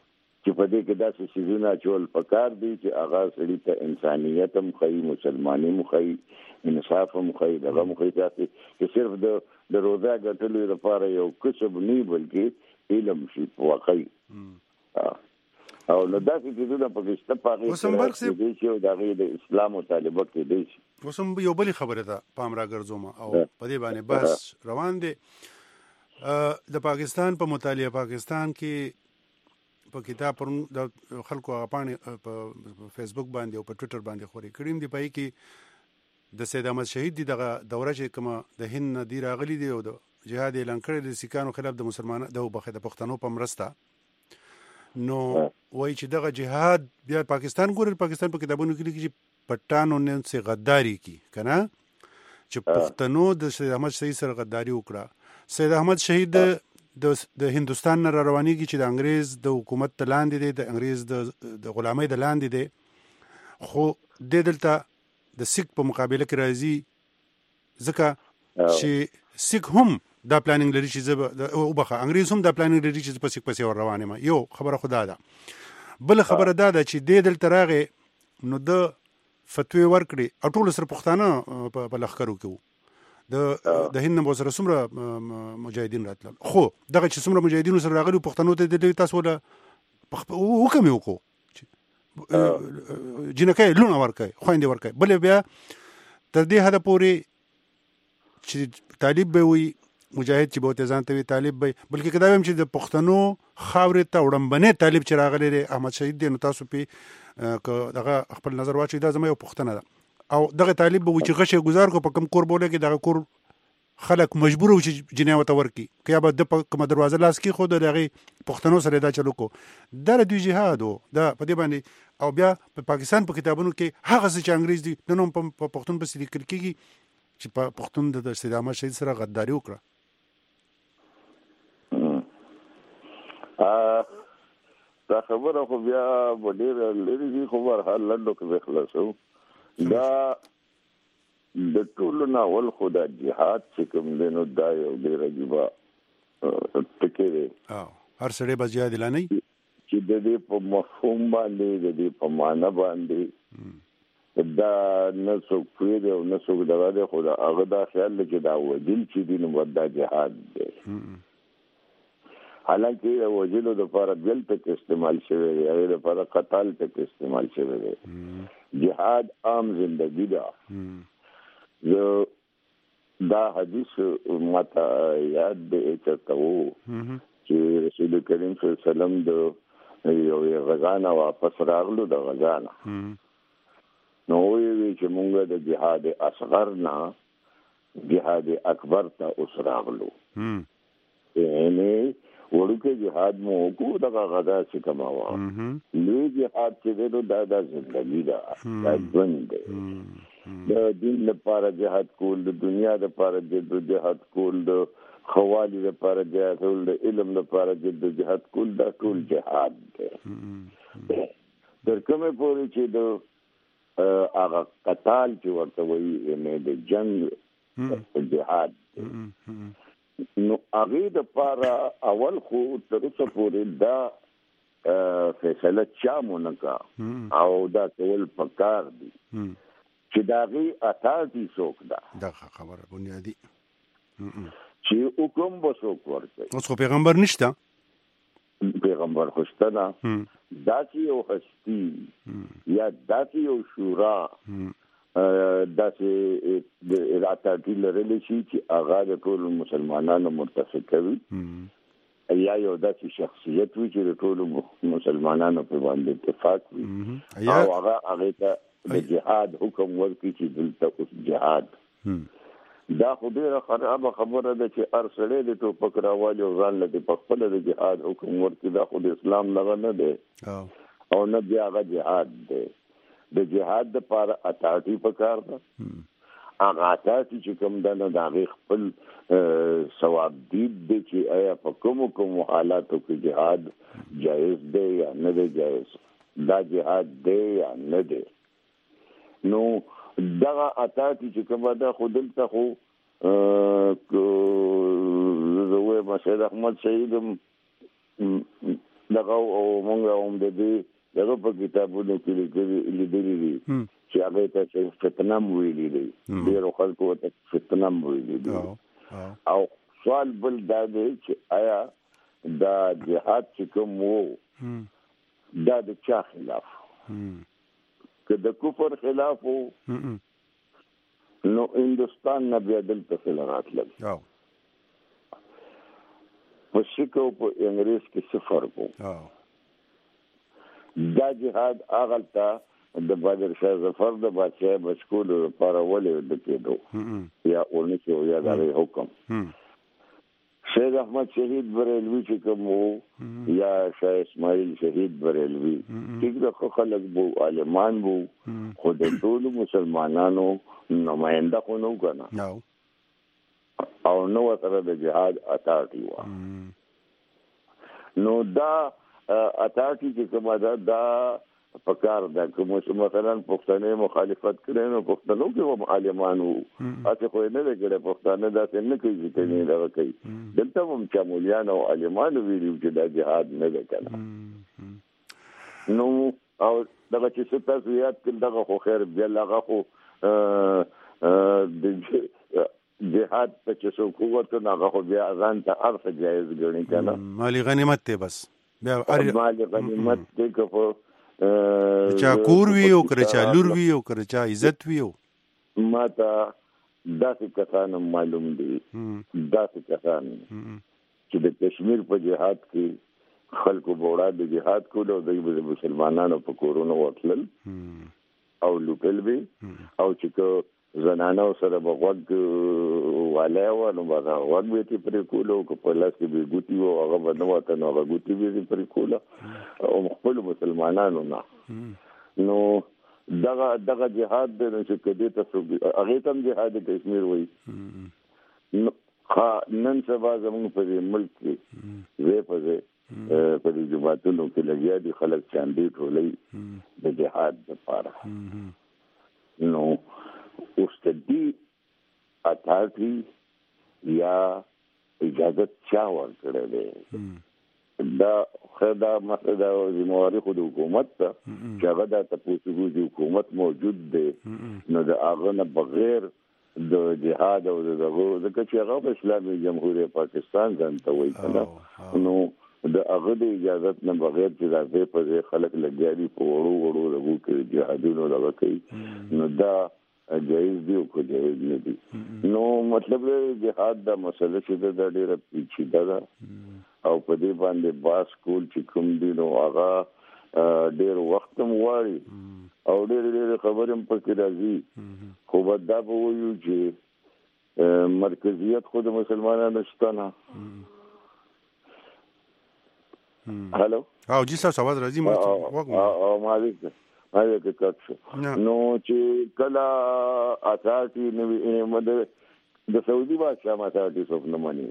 Speaker 2: چې په دې کې داسې سيزونه چول پکار دي چې هغه سړي ته انسانيت هم خي مسلمانۍ هم خي انصاف هم خي دغه هم خي چې صرف د د روزه ګټلو لپاره یو کسب نه بلکې علم شي واقعي او نو داسې کېدونه پکې شته پاغې کې چې دغه د اسلام مطالبه کې دي.
Speaker 1: اوس هم یو بلې خبره ده پام راګرځوم او په دې باندې بس روان دي. د پاکستان په مطالعه پاکستان کې په کتاب پر د خلکو غپانې په فیسبوک باندې او په ټوئیټر باندې خوري کړم دی پای کې د سید احمد شهید دی دغه دوره چې کومه د هند دی راغلي دی او د جهاد اعلان کړی د سیکانو خلاف د مسلمانانو د بخښه د پښتنو په مرسته نو وای چې دغه جهاد بیا پاکستان ګورل پاکستان په کتابونو کې لیکي چې پټانو نه سي غداری کی کنه چې پښتنو د سید احمد شهید سره غداری وکړه. سید احمد شهید د د هندستان نه روانيږي چې د انګريز د حکومت تلاندې دی د انګريز د د غلامۍ د لاندې دی خو د دلته د سیک په مقابله کې راځي ځکه چې سیک هم دا پلانینګ لري چې زه او بخه انګريز هم دا پلانینګ لري چې په سیک پسې ور روانه ما یو خبره خدا ده. بل خبره دا ده چې د دلته راغې نو د فتوی ورکړي او ټول سره پښتانه په لخرو کې د د هند نو سره څومره مجاهدین راتل خو دغه چې څومره مجاهدین سره راغلي پښتنو ته د تاسو له وکم یو کو جنکه لونه ورکای خويندې ورکای بل بیا تر دې حد پورې چې طالب به وي مجاهد چې بہت ځان ته طالب به بلکې کدا هم چې د پښتنو خاورې ته وړمبنه طالب چې راغلي دی احمد شهید دی نو تاسو په دغه خپل نظر واچي دا زما یو پښتنه ده او دغه طالب به چې غشه گزار کو په کم کور بوله کې دغه کور خلک مجبور و چې جنیاوت ورکی کیا به د کوم دروازه لاس کې خو دغه پښتنو سره دا چلو کو در دوی جهاد دا په دې باندې او بیا په پاکستان په کتابونو کې هغه چې انګريز دي نن هم په پښتون په لیکل کېږي چې په پښتون د سید احمد شهید سره غداری وکړه.
Speaker 2: دا خبره خو بیا ډېره لري دي خو هر لنډو کې خلاصو دا د ټولو ناول خو دا جهاد چې کوم دی نو دا یو ډېر عجیبه ټکی دی
Speaker 1: هر سړی به جهاد اعلانوي
Speaker 2: چې د دې په مفهوم باندې د دې په معنا باندې دا نه څوک پوهېږي او نه څوک دغه دی خو د هغه دا خیال دی چې دا وجل چې دي نو دا جهاد دی حالانکه وجلو د لپاره دل ته استعمال شوی دی هغه لپاره قتال ته استعمال شوی دی. جهاد عام زندگی دا زه دا حدیث ماته یاد دی چې وو چې رسول کریم صلی الله علیه وسلم د یو غزا واپس راغلو د غزا نو وی چې مونږ د جهاد اصغر نه جهاد اکبر ته اوس راغلو یعنی ورکه جهاد مو کو دغه غدا چې کماوه لوی جهاد چې دو دا د زندګی دا د ژوند د دین لپاره جهاد کول د دنیا لپاره جهاد کول د خوالي لپاره جهاد کول د علم لپاره جهاد کول دا ټول جهاد دی. در کومه پورې چې د هغه قتال چې ورته وایي نه د جنگ جهاد نو هغه د پاره اول خو تر څو پورې دا فیصله چا مونږه او دا ټول پکار دي چې داغي اتاتی څوک دا
Speaker 1: دا خبره بنیادی
Speaker 2: چې حکم به څوک ورکړي
Speaker 1: اوس خو پیغمبر نشته
Speaker 2: پیغمبر خوشته نه داسې یو هستی یا داسې یو شورا داسې د ارادتي لرلې شي چې هغه د ټول مسلمانانو متفق کوي یا یو داسې شخصیت وي چې د ټول مسلمانانو په باندې اتفاق وي او هغه هغه ته د جهاد حکم ورکړي چې دلته اوس جهاد دا خو ډېره خرابه خبره ده چې هر سړی د ټوپک راوالي او ځان له په خپله د جهاد حکم ورکړي دا خو د اسلام لغه نه دی او نه بیا هغه جهاد دی. د جهاد د پاره اطاعتي پکار ده هغه اطاعتي چې کوم د نه د خپل ثواب دید دی چې آیا په کوم کوم حالاتو کې جهاد جایز دی یا نه دی جایز دا جهاد دی یا نه دی نو دغه اطاعتي چې کوم ده خو دلته خو زه وایم چې احمد شهید دغه او موږ هم د دې دغه په کتابونو کې لیدلي دي چې هغه ته فتنم ویلي دي ډېر خلکو ته فتنم ویلي دي. او سوال بل دا دی چې آیا دا جهاد چې کوم وو دا د چا خلاف که د کفر خلاف وو نو هندوستان نه بیا دلته څه راتلل په سیک او په انګریز کې څه فرق وو. دا جهاد هغه ته د بادر شاه ظفر د بادشاہ بچکولو لپاره ولې د کېدو یا اونیسو یا د حکم شهید احمد شهید بریلوی چې کوم وو یا شاه اسماعیل شهید بریلوی ټیک د خلک بو عالمان بو خو د ټول مسلمانانو نماینده خو نو کنه او نو سره د جهاد اتارټي وا نو دا اتارټي چې کومه دا دا پکار دا کوم مثلا پښتنې مخالفت کړي نو پښتنو کې هم عالمانو اته خو نه لګره پښتانه دا څنګه کوي چې نه دا کوي دلته هم چې موليان او عالمانو ویلي چې دا جهاد نه وکړي نو او دا چې څه تاسو یاد کړئ دا خو خیر بیا لغه خو د جهاد په چې څو قوت نه هغه خو بیا ځان ته ارث جایز ګڼي کنه
Speaker 1: مالی غنیمت ته بس بیا
Speaker 2: مالی غنیمت ته کو
Speaker 1: چا کور وی او کړه چا لور وی او کړه چا عزت وی او
Speaker 2: ماته داسې کسان معلوم دي داسې کسان چې د کشمیر په جهاد کې خلکو بوړا د جهاد کولو د مسلمانانو په کورونو وتلل او لوټل وی او چې زنانو سره بغوږ والو نو باندې وګ به تی پر کولو کو په لاس کې به ګوتی او هغه باندې وته نو هغه ګوتی به پر کولو او خپل مسلمانانو نه نو دغه دغه جهاد د چې کدي تاسو هغه تم جهاد د کشمیر وای نن سبا زموږ په ملک کې زه په دې په دې جماعتونو کې لګیا دي خلک چاندي ټولې د جهاد لپاره نو اوس د دې اتارټي یا اجازه چا ورکړې ده دا خدا مسله ذمہواری خود حکومت ته چې هغه د تاسو د حکومت موجود دی نو د هغه نه بغیر د جهاد او د دغه چې هغه اسلامي جمهوریت پاکستان ځانته وایي کنه نو د هغه د اجازه نه بغیر چې راځي په خلک لګیاري په وړو وړو دغه کې جهادونو لږه کوي نو دا جایز دی او کو جایز نه دی نو مطلب جهاد دا مسله چې دا ډیره پیچیده ده او په دې باندې باس کول چې کوم دی نو هغه ډیر وخت هم وایي او ډیر ډیر خبرې هم پکې راځي خو دا به وایو چې مرکزیت خود مسلمانانو شته نه هالو
Speaker 1: او جی صاحب سوال راځي ما
Speaker 2: او مالک هغه کې کښ نو چې کلا اتارټي نو مده د سعودي بادشاہ اتارټي څوک نه مانی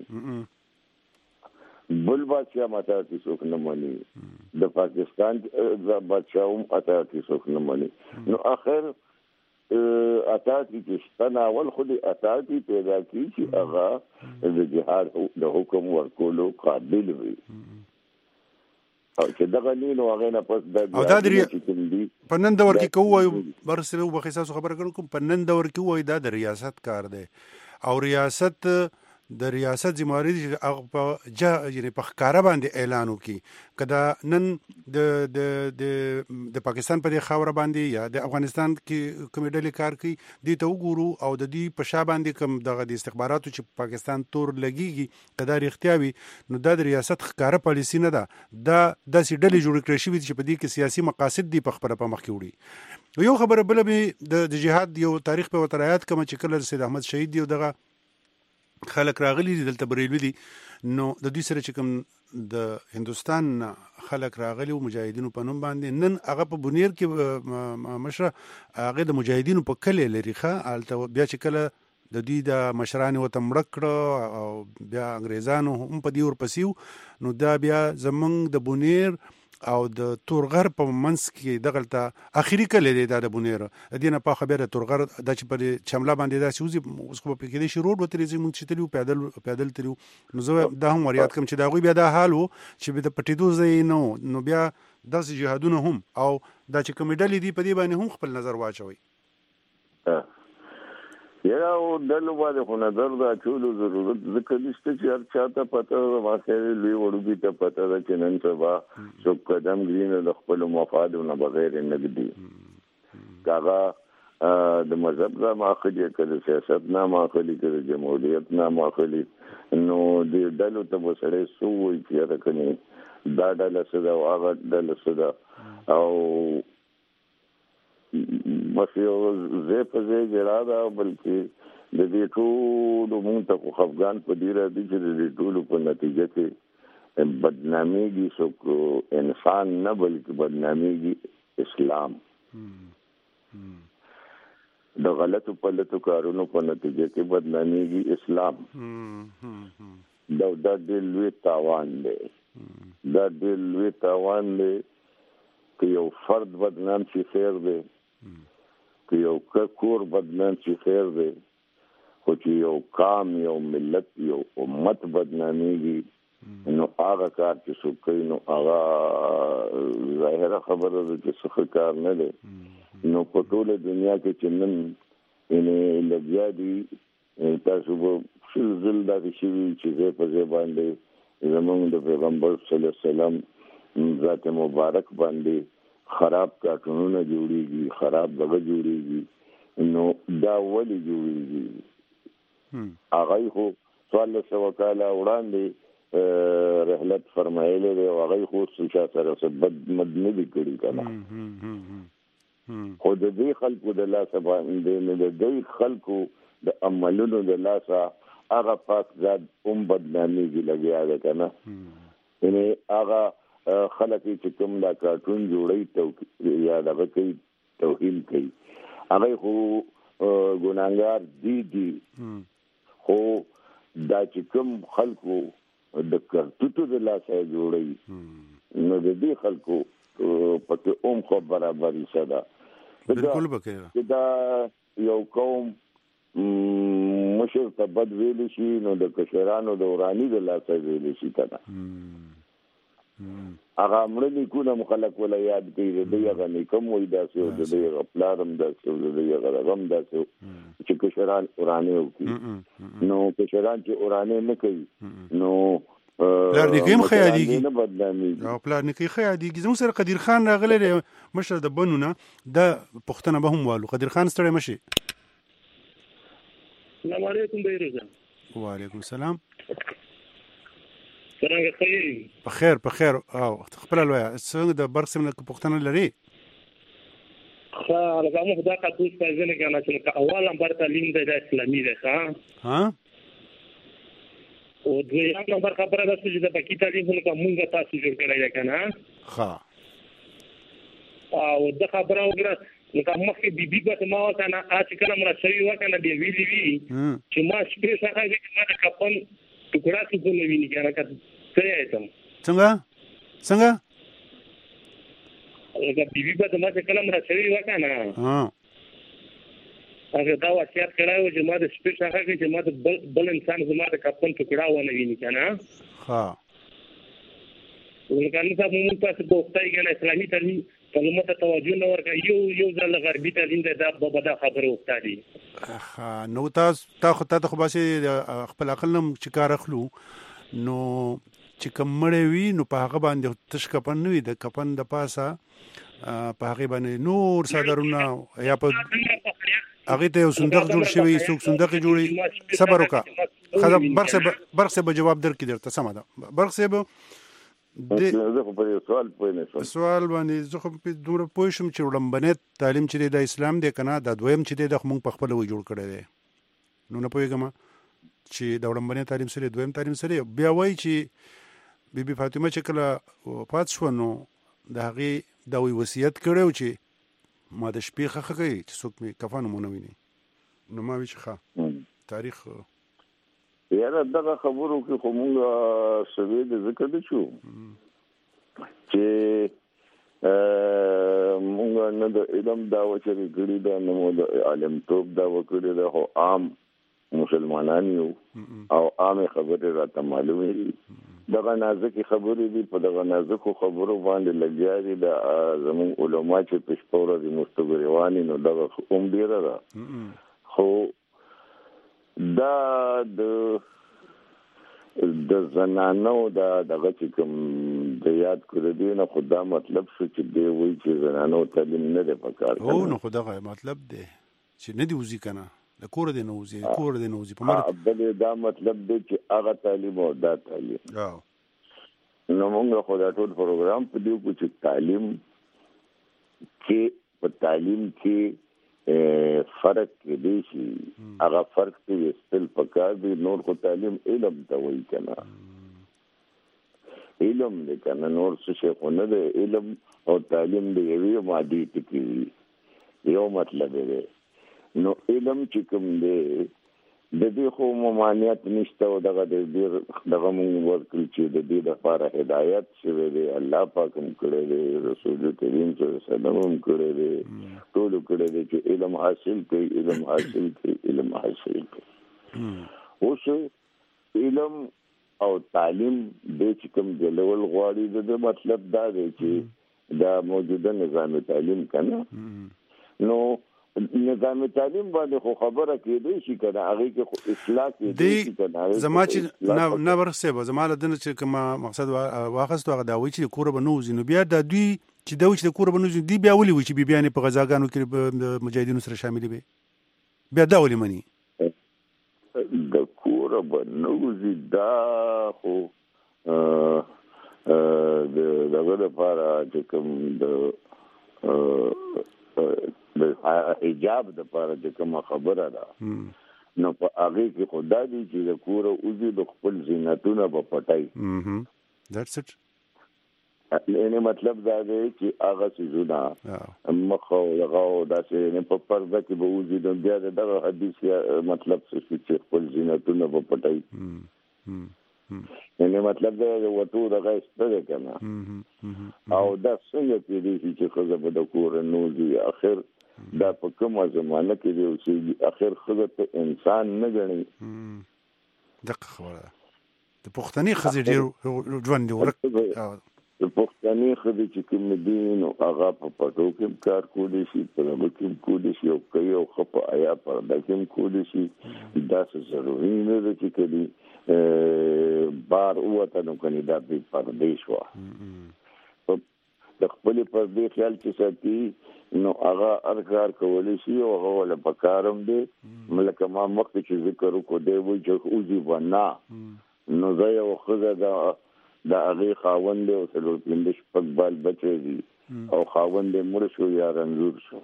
Speaker 2: بل بادشاہ اتارټي څوک نه مانی د پاکستان د بادشاہ هم اتارټي څوک نه مانی نو اخر اتارټي چې ستنه ول خو د اتارټي پیدا کی چې هغه د جهاد د حکم ورکولو قابل وي او چې دغه نینو هغه نه پس د
Speaker 1: او دا دري په نن دور کې کوو برسره وبخیسه خبره کوم په نن دور کې وای دا د ریاست کار دی او ریاست د ریاست ذمہواری په جا یعنی په ښکارا باندې اعلان وکي کدا نن د د د د پاکستان په خاور باندې یا د افغانستان کې کوم ډلې کار کوي د ته وګورو او د دې په شا باندې کوم دغه د استخباراتو چې پاکستان تور لګيږي کدا اختیاري نو د ریاست ښکارا پالیسی نه ده دا د سې ډلې جوړ کړې شوی چې په دې کې سیاسي مقاصد دی په خبره په مخ کې وړي یو خبره بل به د جهاد یو تاریخ په وترایات کوم چې کله سید احمد شهید دی دغه خلک راغلي دي دلته بریلوي دي نو د دوی سره چې کوم د هندستان خلک راغلي او مجاهدینو په نوم باندې نن هغه په بنیر کې مشره هغه د مجاهدینو په کله لري ښه الته بیا چې کله د دوی د مشران وته مړ کړه او بیا انګريزانو هم په دې ور پسیو نو دا بیا زمنګ د بنیر او د تورغر په منځ کې دغلته اخیری کله دی د بونیر دینه په خبره تورغر د چې پر چملا باندې دا سوزي اوس کو په کې دی شروع وتري زمون چې تلو پیدل پیدل تلو نو زه دا هم وریاد کوم چې دا غوي بیا دا حال وو چې به د پټیدو ځای نو نو بیا داسې جهادونه هم او دا چې کوم ډلې دی په دې باندې هم خپل نظر واچوي.
Speaker 2: یا او دلو باندې خو نظر دا چولو ضرورت ذکر نشته چې هر چاته پته واخیر لوی وړوکی ته پته ده چې نن سبا څوک قدم ګرین د خپل مفادونه بغیر نګدي کاغه د مذهب نه ماخلي کړي سیاست نه ماخلي کړي جمهوریت نه ماخلي نو د دلو ته وسره سو وي چې راکني دا ډله سره او هغه ډله سره او مسیو زه په زه جراده بلکې د دې ټول مونږ ته خفغان په ډیره دي چې د دې ټول په نتیجه کې بدنامي څوک انسان نه بلکې بدنامي اسلام د غلطو پلتو کارونو په نتیجه کې بدنامي اسلام دا د دې لوی تاوان دی دا د لوی تاوان دی که یو فرد بدنام شي خیر دی که یو کور بدنام شي خیر دی خو چې یو قام یو ملت یو امت بدناميږي نو هغه کار چې څوک کوي نو هغه ظاهره خبره ده چې څه کار نه دی نو په ټوله دنیا کې چې نن یې لګیا دي تاسو به شل ځل داسې شوي چې ځای په ځای باندې زموږ د پیغمبر صلی الله علیه وسلم ذات مبارک باندې خراب کارټونونه جوړیږي خراب دغه جوړیږي نو دا ولې جوړیږي هغه خو صلی الله وکاله وړاندې رحلت فرمایله دی او هغه خو څه سره بد مد نه دی کړی کنه خو د دې خلکو د لاسه باندې نه د دې خلکو د عملونو د لاسه هغه پاک ذات هم بدنامي لګیا ده کنه یعنی هغه خلک چې کوم دا کارټون جوړي تو یا دا کوي توهین کوي هغه خو ګناګار دي دي خو دا چې کوم خلکو د کرتوتو د لاسه جوړي نو د دې خلکو پکې اوم خو برابرۍ صدا
Speaker 1: بالکل بکې
Speaker 2: دا یو قوم مشر ته بد ویل شي نو د کشرانو د ورانی د لاسه ویل شي کنه هغه مړنی کو نه مخالک ولا یاد کوي د یغه نیکم وې داسې او د یغه پلارم داسې او د یغه رغم داسې چې کشران ورانه وکي نو کشران چې ورانه نه کوي نو
Speaker 1: پلار نکیم خیادیږي نه بدنامي او پلار نکی خیادیږي زموږ سره قدیر خان راغلی مشر د بنونه د پښتنه به هم والو قدیر خان ستړی مشي
Speaker 3: السلام علیکم بیرزه
Speaker 1: وعلیکم السلام
Speaker 3: څنګه خیر
Speaker 1: په خیر په خیر او خپل لوی څنګه د برق سیمه پښتنه لري
Speaker 3: خا لکه موږ دا تاسو ته ځنه کنه چې اول نمبر تعلیم د اسلامي ده ها
Speaker 1: ها
Speaker 3: او دویم نمبر خبره ده چې د پکی تعلیم څخه موږ تاسو جوړ کړی کنه
Speaker 1: ها
Speaker 3: او د خبره وګړه لکه مخکې بیبي به ما وکنه اچې کله مړه شوی وکنه دی ویلی وی چې ما شپې څخه چې ما د کپن ټوکړه څه نه ویني کنه څه ایتم
Speaker 1: څنګه څنګه
Speaker 3: لکه بیبي به ما چې کله مړه شوی وکنه
Speaker 1: ها
Speaker 3: هغه دا وصیت کړو چې ما د شپې څخه چې ما د بل انسان زما د کپن ټوکړه ونه ویني کنه
Speaker 1: ها
Speaker 3: ولکه نو موږ تاسو په وختای کنه اسلامي تعلیم کلمه ته توجه نه ورکړي یو یو ځل غربي تعلیم د په بده خبره وختاري
Speaker 1: ها نو تاسو تاسو ته خو باسي خپل عقل نم چې کار اخلو نو چې کومړې وی نو په هغه باندې تش کپن وی د کپن د پاسه په هغه باندې نور صدرونه یا په هغه ته صندوق جوړ شوی څوک صندوق جوړي صبر وکړه خزه برخه برخه به جواب درکې درته سم ده برخه به
Speaker 2: د زه په سوال پوه نه شوم
Speaker 1: سوال باندې زه خو په دومره پوه شم چې وړاندې تعلیم چې د اسلام دی کنه د دویم چې د موږ په خپل وی جوړ کړی دی نو نه پوهیږم چې د وړاندې تعلیم سره دویم تعلیم سره بیا وایي چې بیبي فاطمه چې کله وفات شو نو د هغه د وی وصیت کړو چې ما د شپې خخه کوي چې څوک می کفن مونږ ویني نو ما وی چې ښه تاریخ
Speaker 2: یاره دغه خبرو کې خو مونږ سوي د ذکر دي شو چې موږ نه د علم دعوه چې کړی دا نه مو د عالم توپ دعوه کړی دا خو عام مسلمانان یو او عام خبرې راته معلومې دي دغه نازکې خبرې دي په دغه نازکو خبرو باندې لګیا دي د زموږ علما چې په شپه ورځې مستګریوانې نو دغه هم ډېره ده خو دا د د زنانو دا دغه چې کوم د یاد کړی دی نه خو دا مطلب شو چې دی وایي چې زنانو تعلیم نه دی پکار
Speaker 1: او نو خو دغه مطلب دی چې نه دی وځي که نه د کور دی نه وځي کور دی نه وځي په مرګ
Speaker 2: بلې دا مطلب دی چې هغه تعلیم او دا تعلیم نو موږ خو دا ټول پروګرام په دې کو چې تعلیم کې په تعلیم کې فرق کې دی شي هغه فرق کې استل پکار دی نور خو تعلیم علم ته وایي کنه علم دې کنه نور څه شي خو نه دی علم او تعلیم د یوې مادي ټکی یو مطلب دی نو علم چې کوم دی د دې خو ممانعت نشته او دغه د دې دغه موږ ورکړي چې د دې لپاره هدایت شوی دی الله پاک هم کړی دی رسول کریم صلی الله علیه وسلم هم کړی دی ټول کړی دی چې علم حاصل کړي علم حاصل کړي علم حاصل کړي اوس علم او تعلیم د چې کوم د لول غواړي د مطلب دا دی چې دا موجوده نظام تعلیم کنه نو نظام تعلیم باندې خو خبره کېدی شي کنه هغه کې خو اصلاح کېدی شي کنه
Speaker 1: زما چې نه نه ورسېبه زما له دنه چې کوم مقصد واخستو هغه دا وی چې کور به نوځي نو بیا د دوی چې دوی چې کور به نوځي دی بیا ولي وي چې بیا نه په غزاګانو کې د مجاهدینو سره شامل وي بیا دا ولي مني
Speaker 2: د کور به نوځي دا خو د دغه لپاره چې کوم د د حجاب د لپاره چې کوم خبره ده نو په هغه کې خدا دي چې د کور اوځي د خپل زینتونه په پټای
Speaker 1: هم that's it
Speaker 2: یعنی مطلب دا دی چې هغه سيزونه مخه لغاو داسې نه په پرده کې به اوځي د بیا دغه حدیث مطلب څه چې خپل زینتونه په پټای یعنی مطلب دا دی وته دغه ستړي کنه او دا څنګه کې دي چې خزه په د کور نوځي اخر دا په کومه زمانه کې دی چې اخر خزه ته انسان نه غني
Speaker 1: دغه خبره د پښتني خزه ډیر ژوند دی ورک
Speaker 2: د پښتني خزه چې کوم دي نو هغه په پټو کې کار کولی شي په هغه کې کولی شي او کوي او خپ آیا پر د کوم کولی شي دا څه ضروري نه دی چې کړي بار وته نو کني دا په پردیش وا د خپل پردې خیال چې ساتي نو هغه ارکار کولی شي او هغه ول پکارم دی ملکه ما مخکې چې ذکر وکړ دی وای چې اوځي ونا نو زه یو خزه دا د هغه خاوند او څلور پندش پک بال بچي دي او خاوند مړ شو یا رنځور شو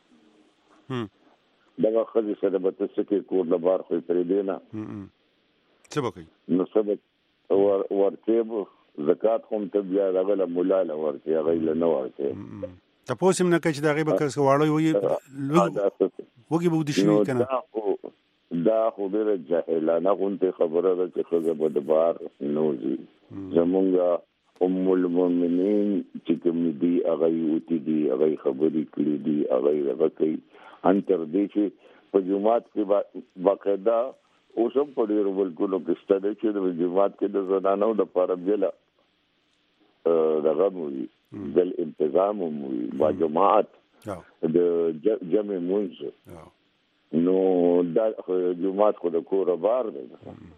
Speaker 2: دغه خزه سره به تاسو کې کور د بار خو پرې دی نه
Speaker 1: څه وکړي
Speaker 2: نو سبب ور ورته زکات هم ته بیا دغه مولا له ورته هغه له نو ورته
Speaker 1: تاسو هم نه کوي چې دغه به کس واړی وي وګي به د شي کنه
Speaker 2: دا خو ډېر جاهلانه غونډه خبره ده چې خزه په د بار نوځي زمونږ ام المؤمنین چې کوم دي هغه وتی دي هغه خبرې کړې دي هغه راکې ان تر دې چې په جمعات کې باقاعده اوسم په ډېر ولګلو کې ستاره چې د جمعات کې د زنانو د پاره بلا دغه موي بل انتظام موي با جماعت د جمع مونږ نو دا جمعات خو د کور بار دی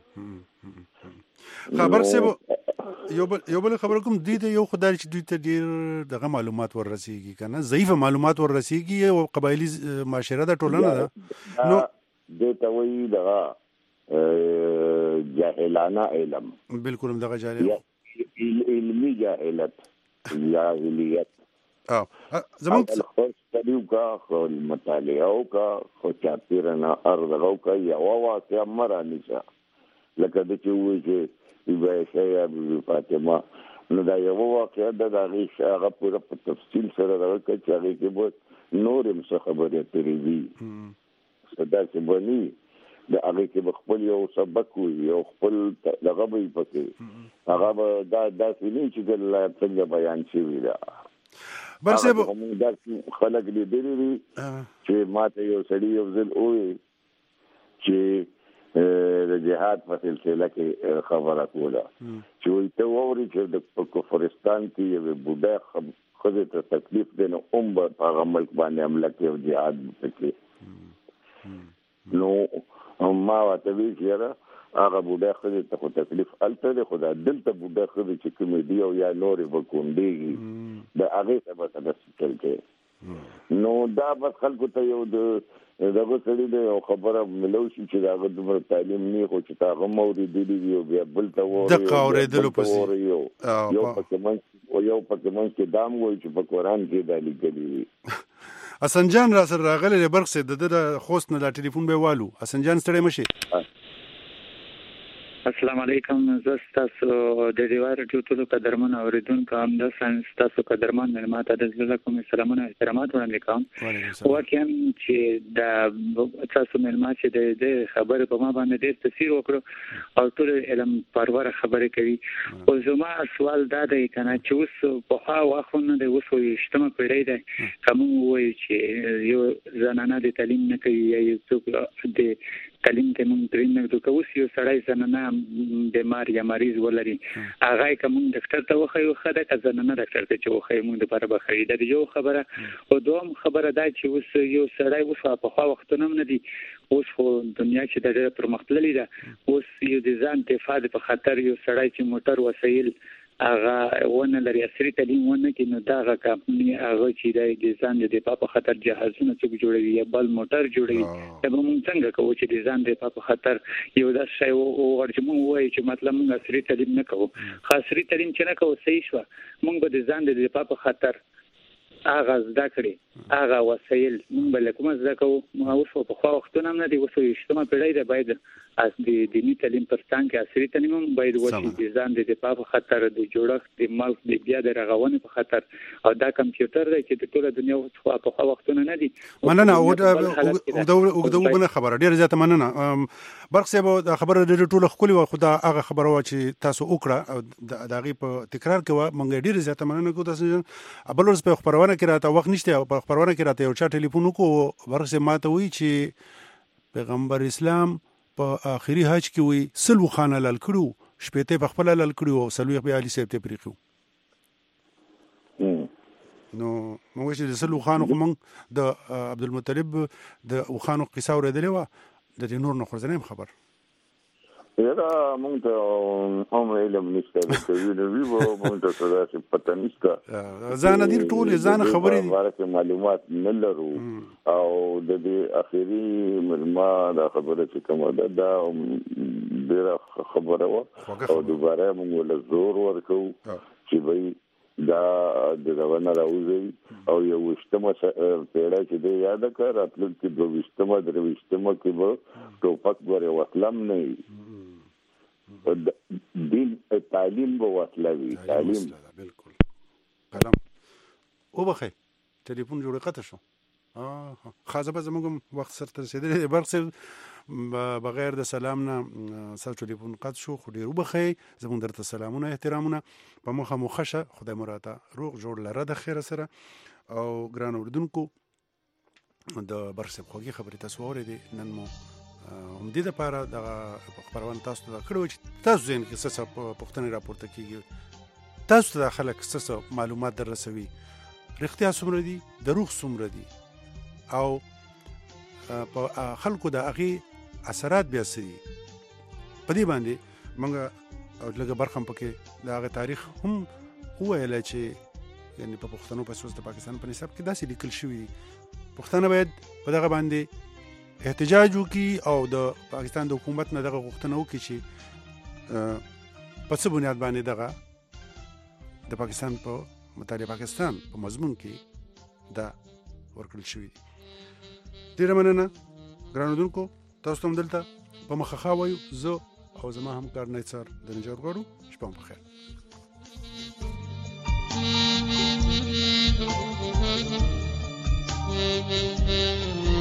Speaker 1: خبر څه یو بل یو بل خبر کوم دي ته یو خدای چې دوی ته ډیر دغه معلومات وررسیږي کنه ضعیف معلومات وررسیږي او قبایلی معاشره د ټولنه ده نو
Speaker 2: د توي دغه جاهلانه علم
Speaker 1: بالکل دغه جاهل
Speaker 2: علمي جاهلت جاهلیت
Speaker 1: او زمونږ
Speaker 2: خپل ستړیو کا خپل مطالعه او کا خو چاپیرنا ارغو کا یا واقع مرانی شه لکه د چې وایي چې ایبه شیا بی فاطمه نو دا یو واقع د هغه هغه پوره په تفصیل سره راوړل چې هغه کې به نورم څه خبرې ترې وي صدا چې بني د هغه کې خپل یو سبق وي او خپل دغه به پکې هغه دا داسې نه چې ګل څنګه بیان شي ویلا
Speaker 1: برسه
Speaker 2: موږ د خلک لیدلي دي چې ماته یو سړی یو ځل وایي چې د جهاد په سلسله کې خبره کوله چې وایي ته واوري چې د کفرستان کې یو بوډا خزه ته تکلیف دی نو هم په هغه ملک باندې حمله کوي او جهاد وکړي نو ما ورته ویل چې هغه بوډا خزه ته تکلیف هلته دی خو دا دلته بوډا خزه چې کومې دي او یا نورې به کونډېږي د هغې ته به څه چل کوي نو دا بس خلکو ته یو د دغه سړي د یو خبره ملو شي چې د هغه دومره تعلیم نه خو چې هغه مورېدلي وي او بیا بل ته وایي
Speaker 1: دقه اورېدلو پسې
Speaker 2: یو پکې منځ او یو پکې منځ کې دام وایي چې په قرآن کې دا لیکلي وي
Speaker 1: حسن جان را سره راغلی دی برق صاحب د ده خوست نه دا ټلیفون به والو حسن جان ستړی مه شي
Speaker 5: السلام علیکم زه ستاسو د ډیوای راډیو ټولو قدرمنو اورېدونکو همداسې ستاسو قدرمن مېلمه ته د زړه کوم سلامونه او احترامات وړاندې کوم واقعا چې د تاسو مېلمه چې د دې خبرې په ما باندې ډېر تاثیر وکړو او ټول علم پروره خبرې کوي او زما سوال دا دی کنه چې اوس په خوا واخونه د اوس وشتمه پیړۍ ده کوم وایي چې یو زنانه د تعلیم نه کوي یا یو څوک د تعلیم ته مونږ درې نه دوه اوس یو سړی زنانه بیمار یا مریض ولري هغه کوم ډاکټر ته وخیو خدای ته زنانه ډاکټر ته چې وخی مونږ د لپاره بخری د یو خبره او دوم خبره دا چې اوس یو سړی اوس په خوا وختونه نه دي اوس خو دنیا چې د ډېر پرمختللې ده اوس یو د ځان دفاع په خاطر یو سړی چې موټر وسایل هغه ونه لري عصري تعلیم ونه کې نو دا هغه کمپنی هغه چې د ځان د دفاع په خاطر جهازونه څوک جوړوي یا بل موټر جوړوي دا به مونږ څنګه کوو چې د ځان د دفاع په خاطر یو داس شی او ورته مونږ وایي چې مطلب مونږ عصري تعلیم نه کوو خاصري تعلیم چې نه کوو صحیح شو مونږ به د ځان د دفاع په خاطر هغه زده کړي هغه وسایل مونږ به کوم زده کوو نو اوس په خو وختونه نه دی اوس یشتمه پیړۍ ده باید از د دینی تعلیم پر څنګ کې عصري تعلیم هم باید وشي د ځان د دفاع په خاطر د جوړښت د ملک د بیا د رغونې په خاطر او دا کمپیوټر دی چې د ټول دنیا په خو وختونه نه دي
Speaker 1: مننه او د وګړو خبره ډیره زیاته مننه برق صاحب دا خبره ډیره ټوله خولي و خدا هغه خبره و چې تاسو وکړه د هغې په تکرار کې و مونږ ډیره زیاته مننه کوو تاسو بل ورځ په خبرونه کې راته وخت نشته او په خبرونه کې راته یو چا ټلیفون وکړو برق صاحب ماته وایي چې پیغمبر اسلام په آخري حج کې وي سلو خانه لال کړو شپېته په خپل لال کړو او سلوي په علي صاحب ته پریخو نو موږ چې د سلو خانو کوم د عبدالمطلب د خانو قصه ورېدلې و د نور نه خرزنه خبر
Speaker 2: یاره مونږ ته هم علم نشته د کوي نو ویو مونږ ته څه داسې پته نشته
Speaker 1: ځان دې ټول ځان خبرې
Speaker 2: ورته معلومات نه لرو او د دې اخیری ملما دا خبره چې کومه ده دا ډېره خبره و او دوباره مونږ له زور ورکو چې وای دا د غوڼه راوځي او یو وشتمه پیړه چې دی یاد کړ راتلل کې دوه وشتمه درې وشتمه کې به ټوپک ورې وسلم نه دین تعلیم به وسلوي تعلیم
Speaker 1: بالکل قلم او بخیر ټلیفون جوړ قطع شو اه خاصه به زموږ وخت سره رسیدلی برق بغیر د سلام نه سل ټلیفون قطع شو خو ډیر وبخی زموږ درته سلامونه احترامونه په مخه مخشه خدای مراته روغ جوړ لره د خیر سره او ګران اردوونکو د برق صاحب خوږی خبرې تاسو اورېدې نن مو هم دې دپاره دغه خپرونه تاسو ته کړې چې تاسو ذهن کې څه څه پوښتنې راپورته کېږي تاسو ته خلک څه څه معلومات در رسوي رښتیا څومره دي دروغ څومره دي او په خلکو د هغې اثرات بیا څه دي په دې باندې موږ لږه برخه هم پکې د هغه تاریخ هم وویله چې یعنې په پښتنو په سوز د پاکستان په نصاب کې داسې لیکل شوي دي پښتانه باید په دغه باندې احتجاج وکړي او د پاکستان د حکومت نه دغه غوښتنه وکړي چې په څه بنیاد باندې دغه د پاکستان په مطالعه پاکستان په مضمون کې دا ورکړل شوي دي ډېره مننه ګران اردوونکو تاسو ته هم دلته په مخه ښه وایو زه او زما همکار نیڅار د نجات غواړو شپه مو بخیر
Speaker 6: Thank you.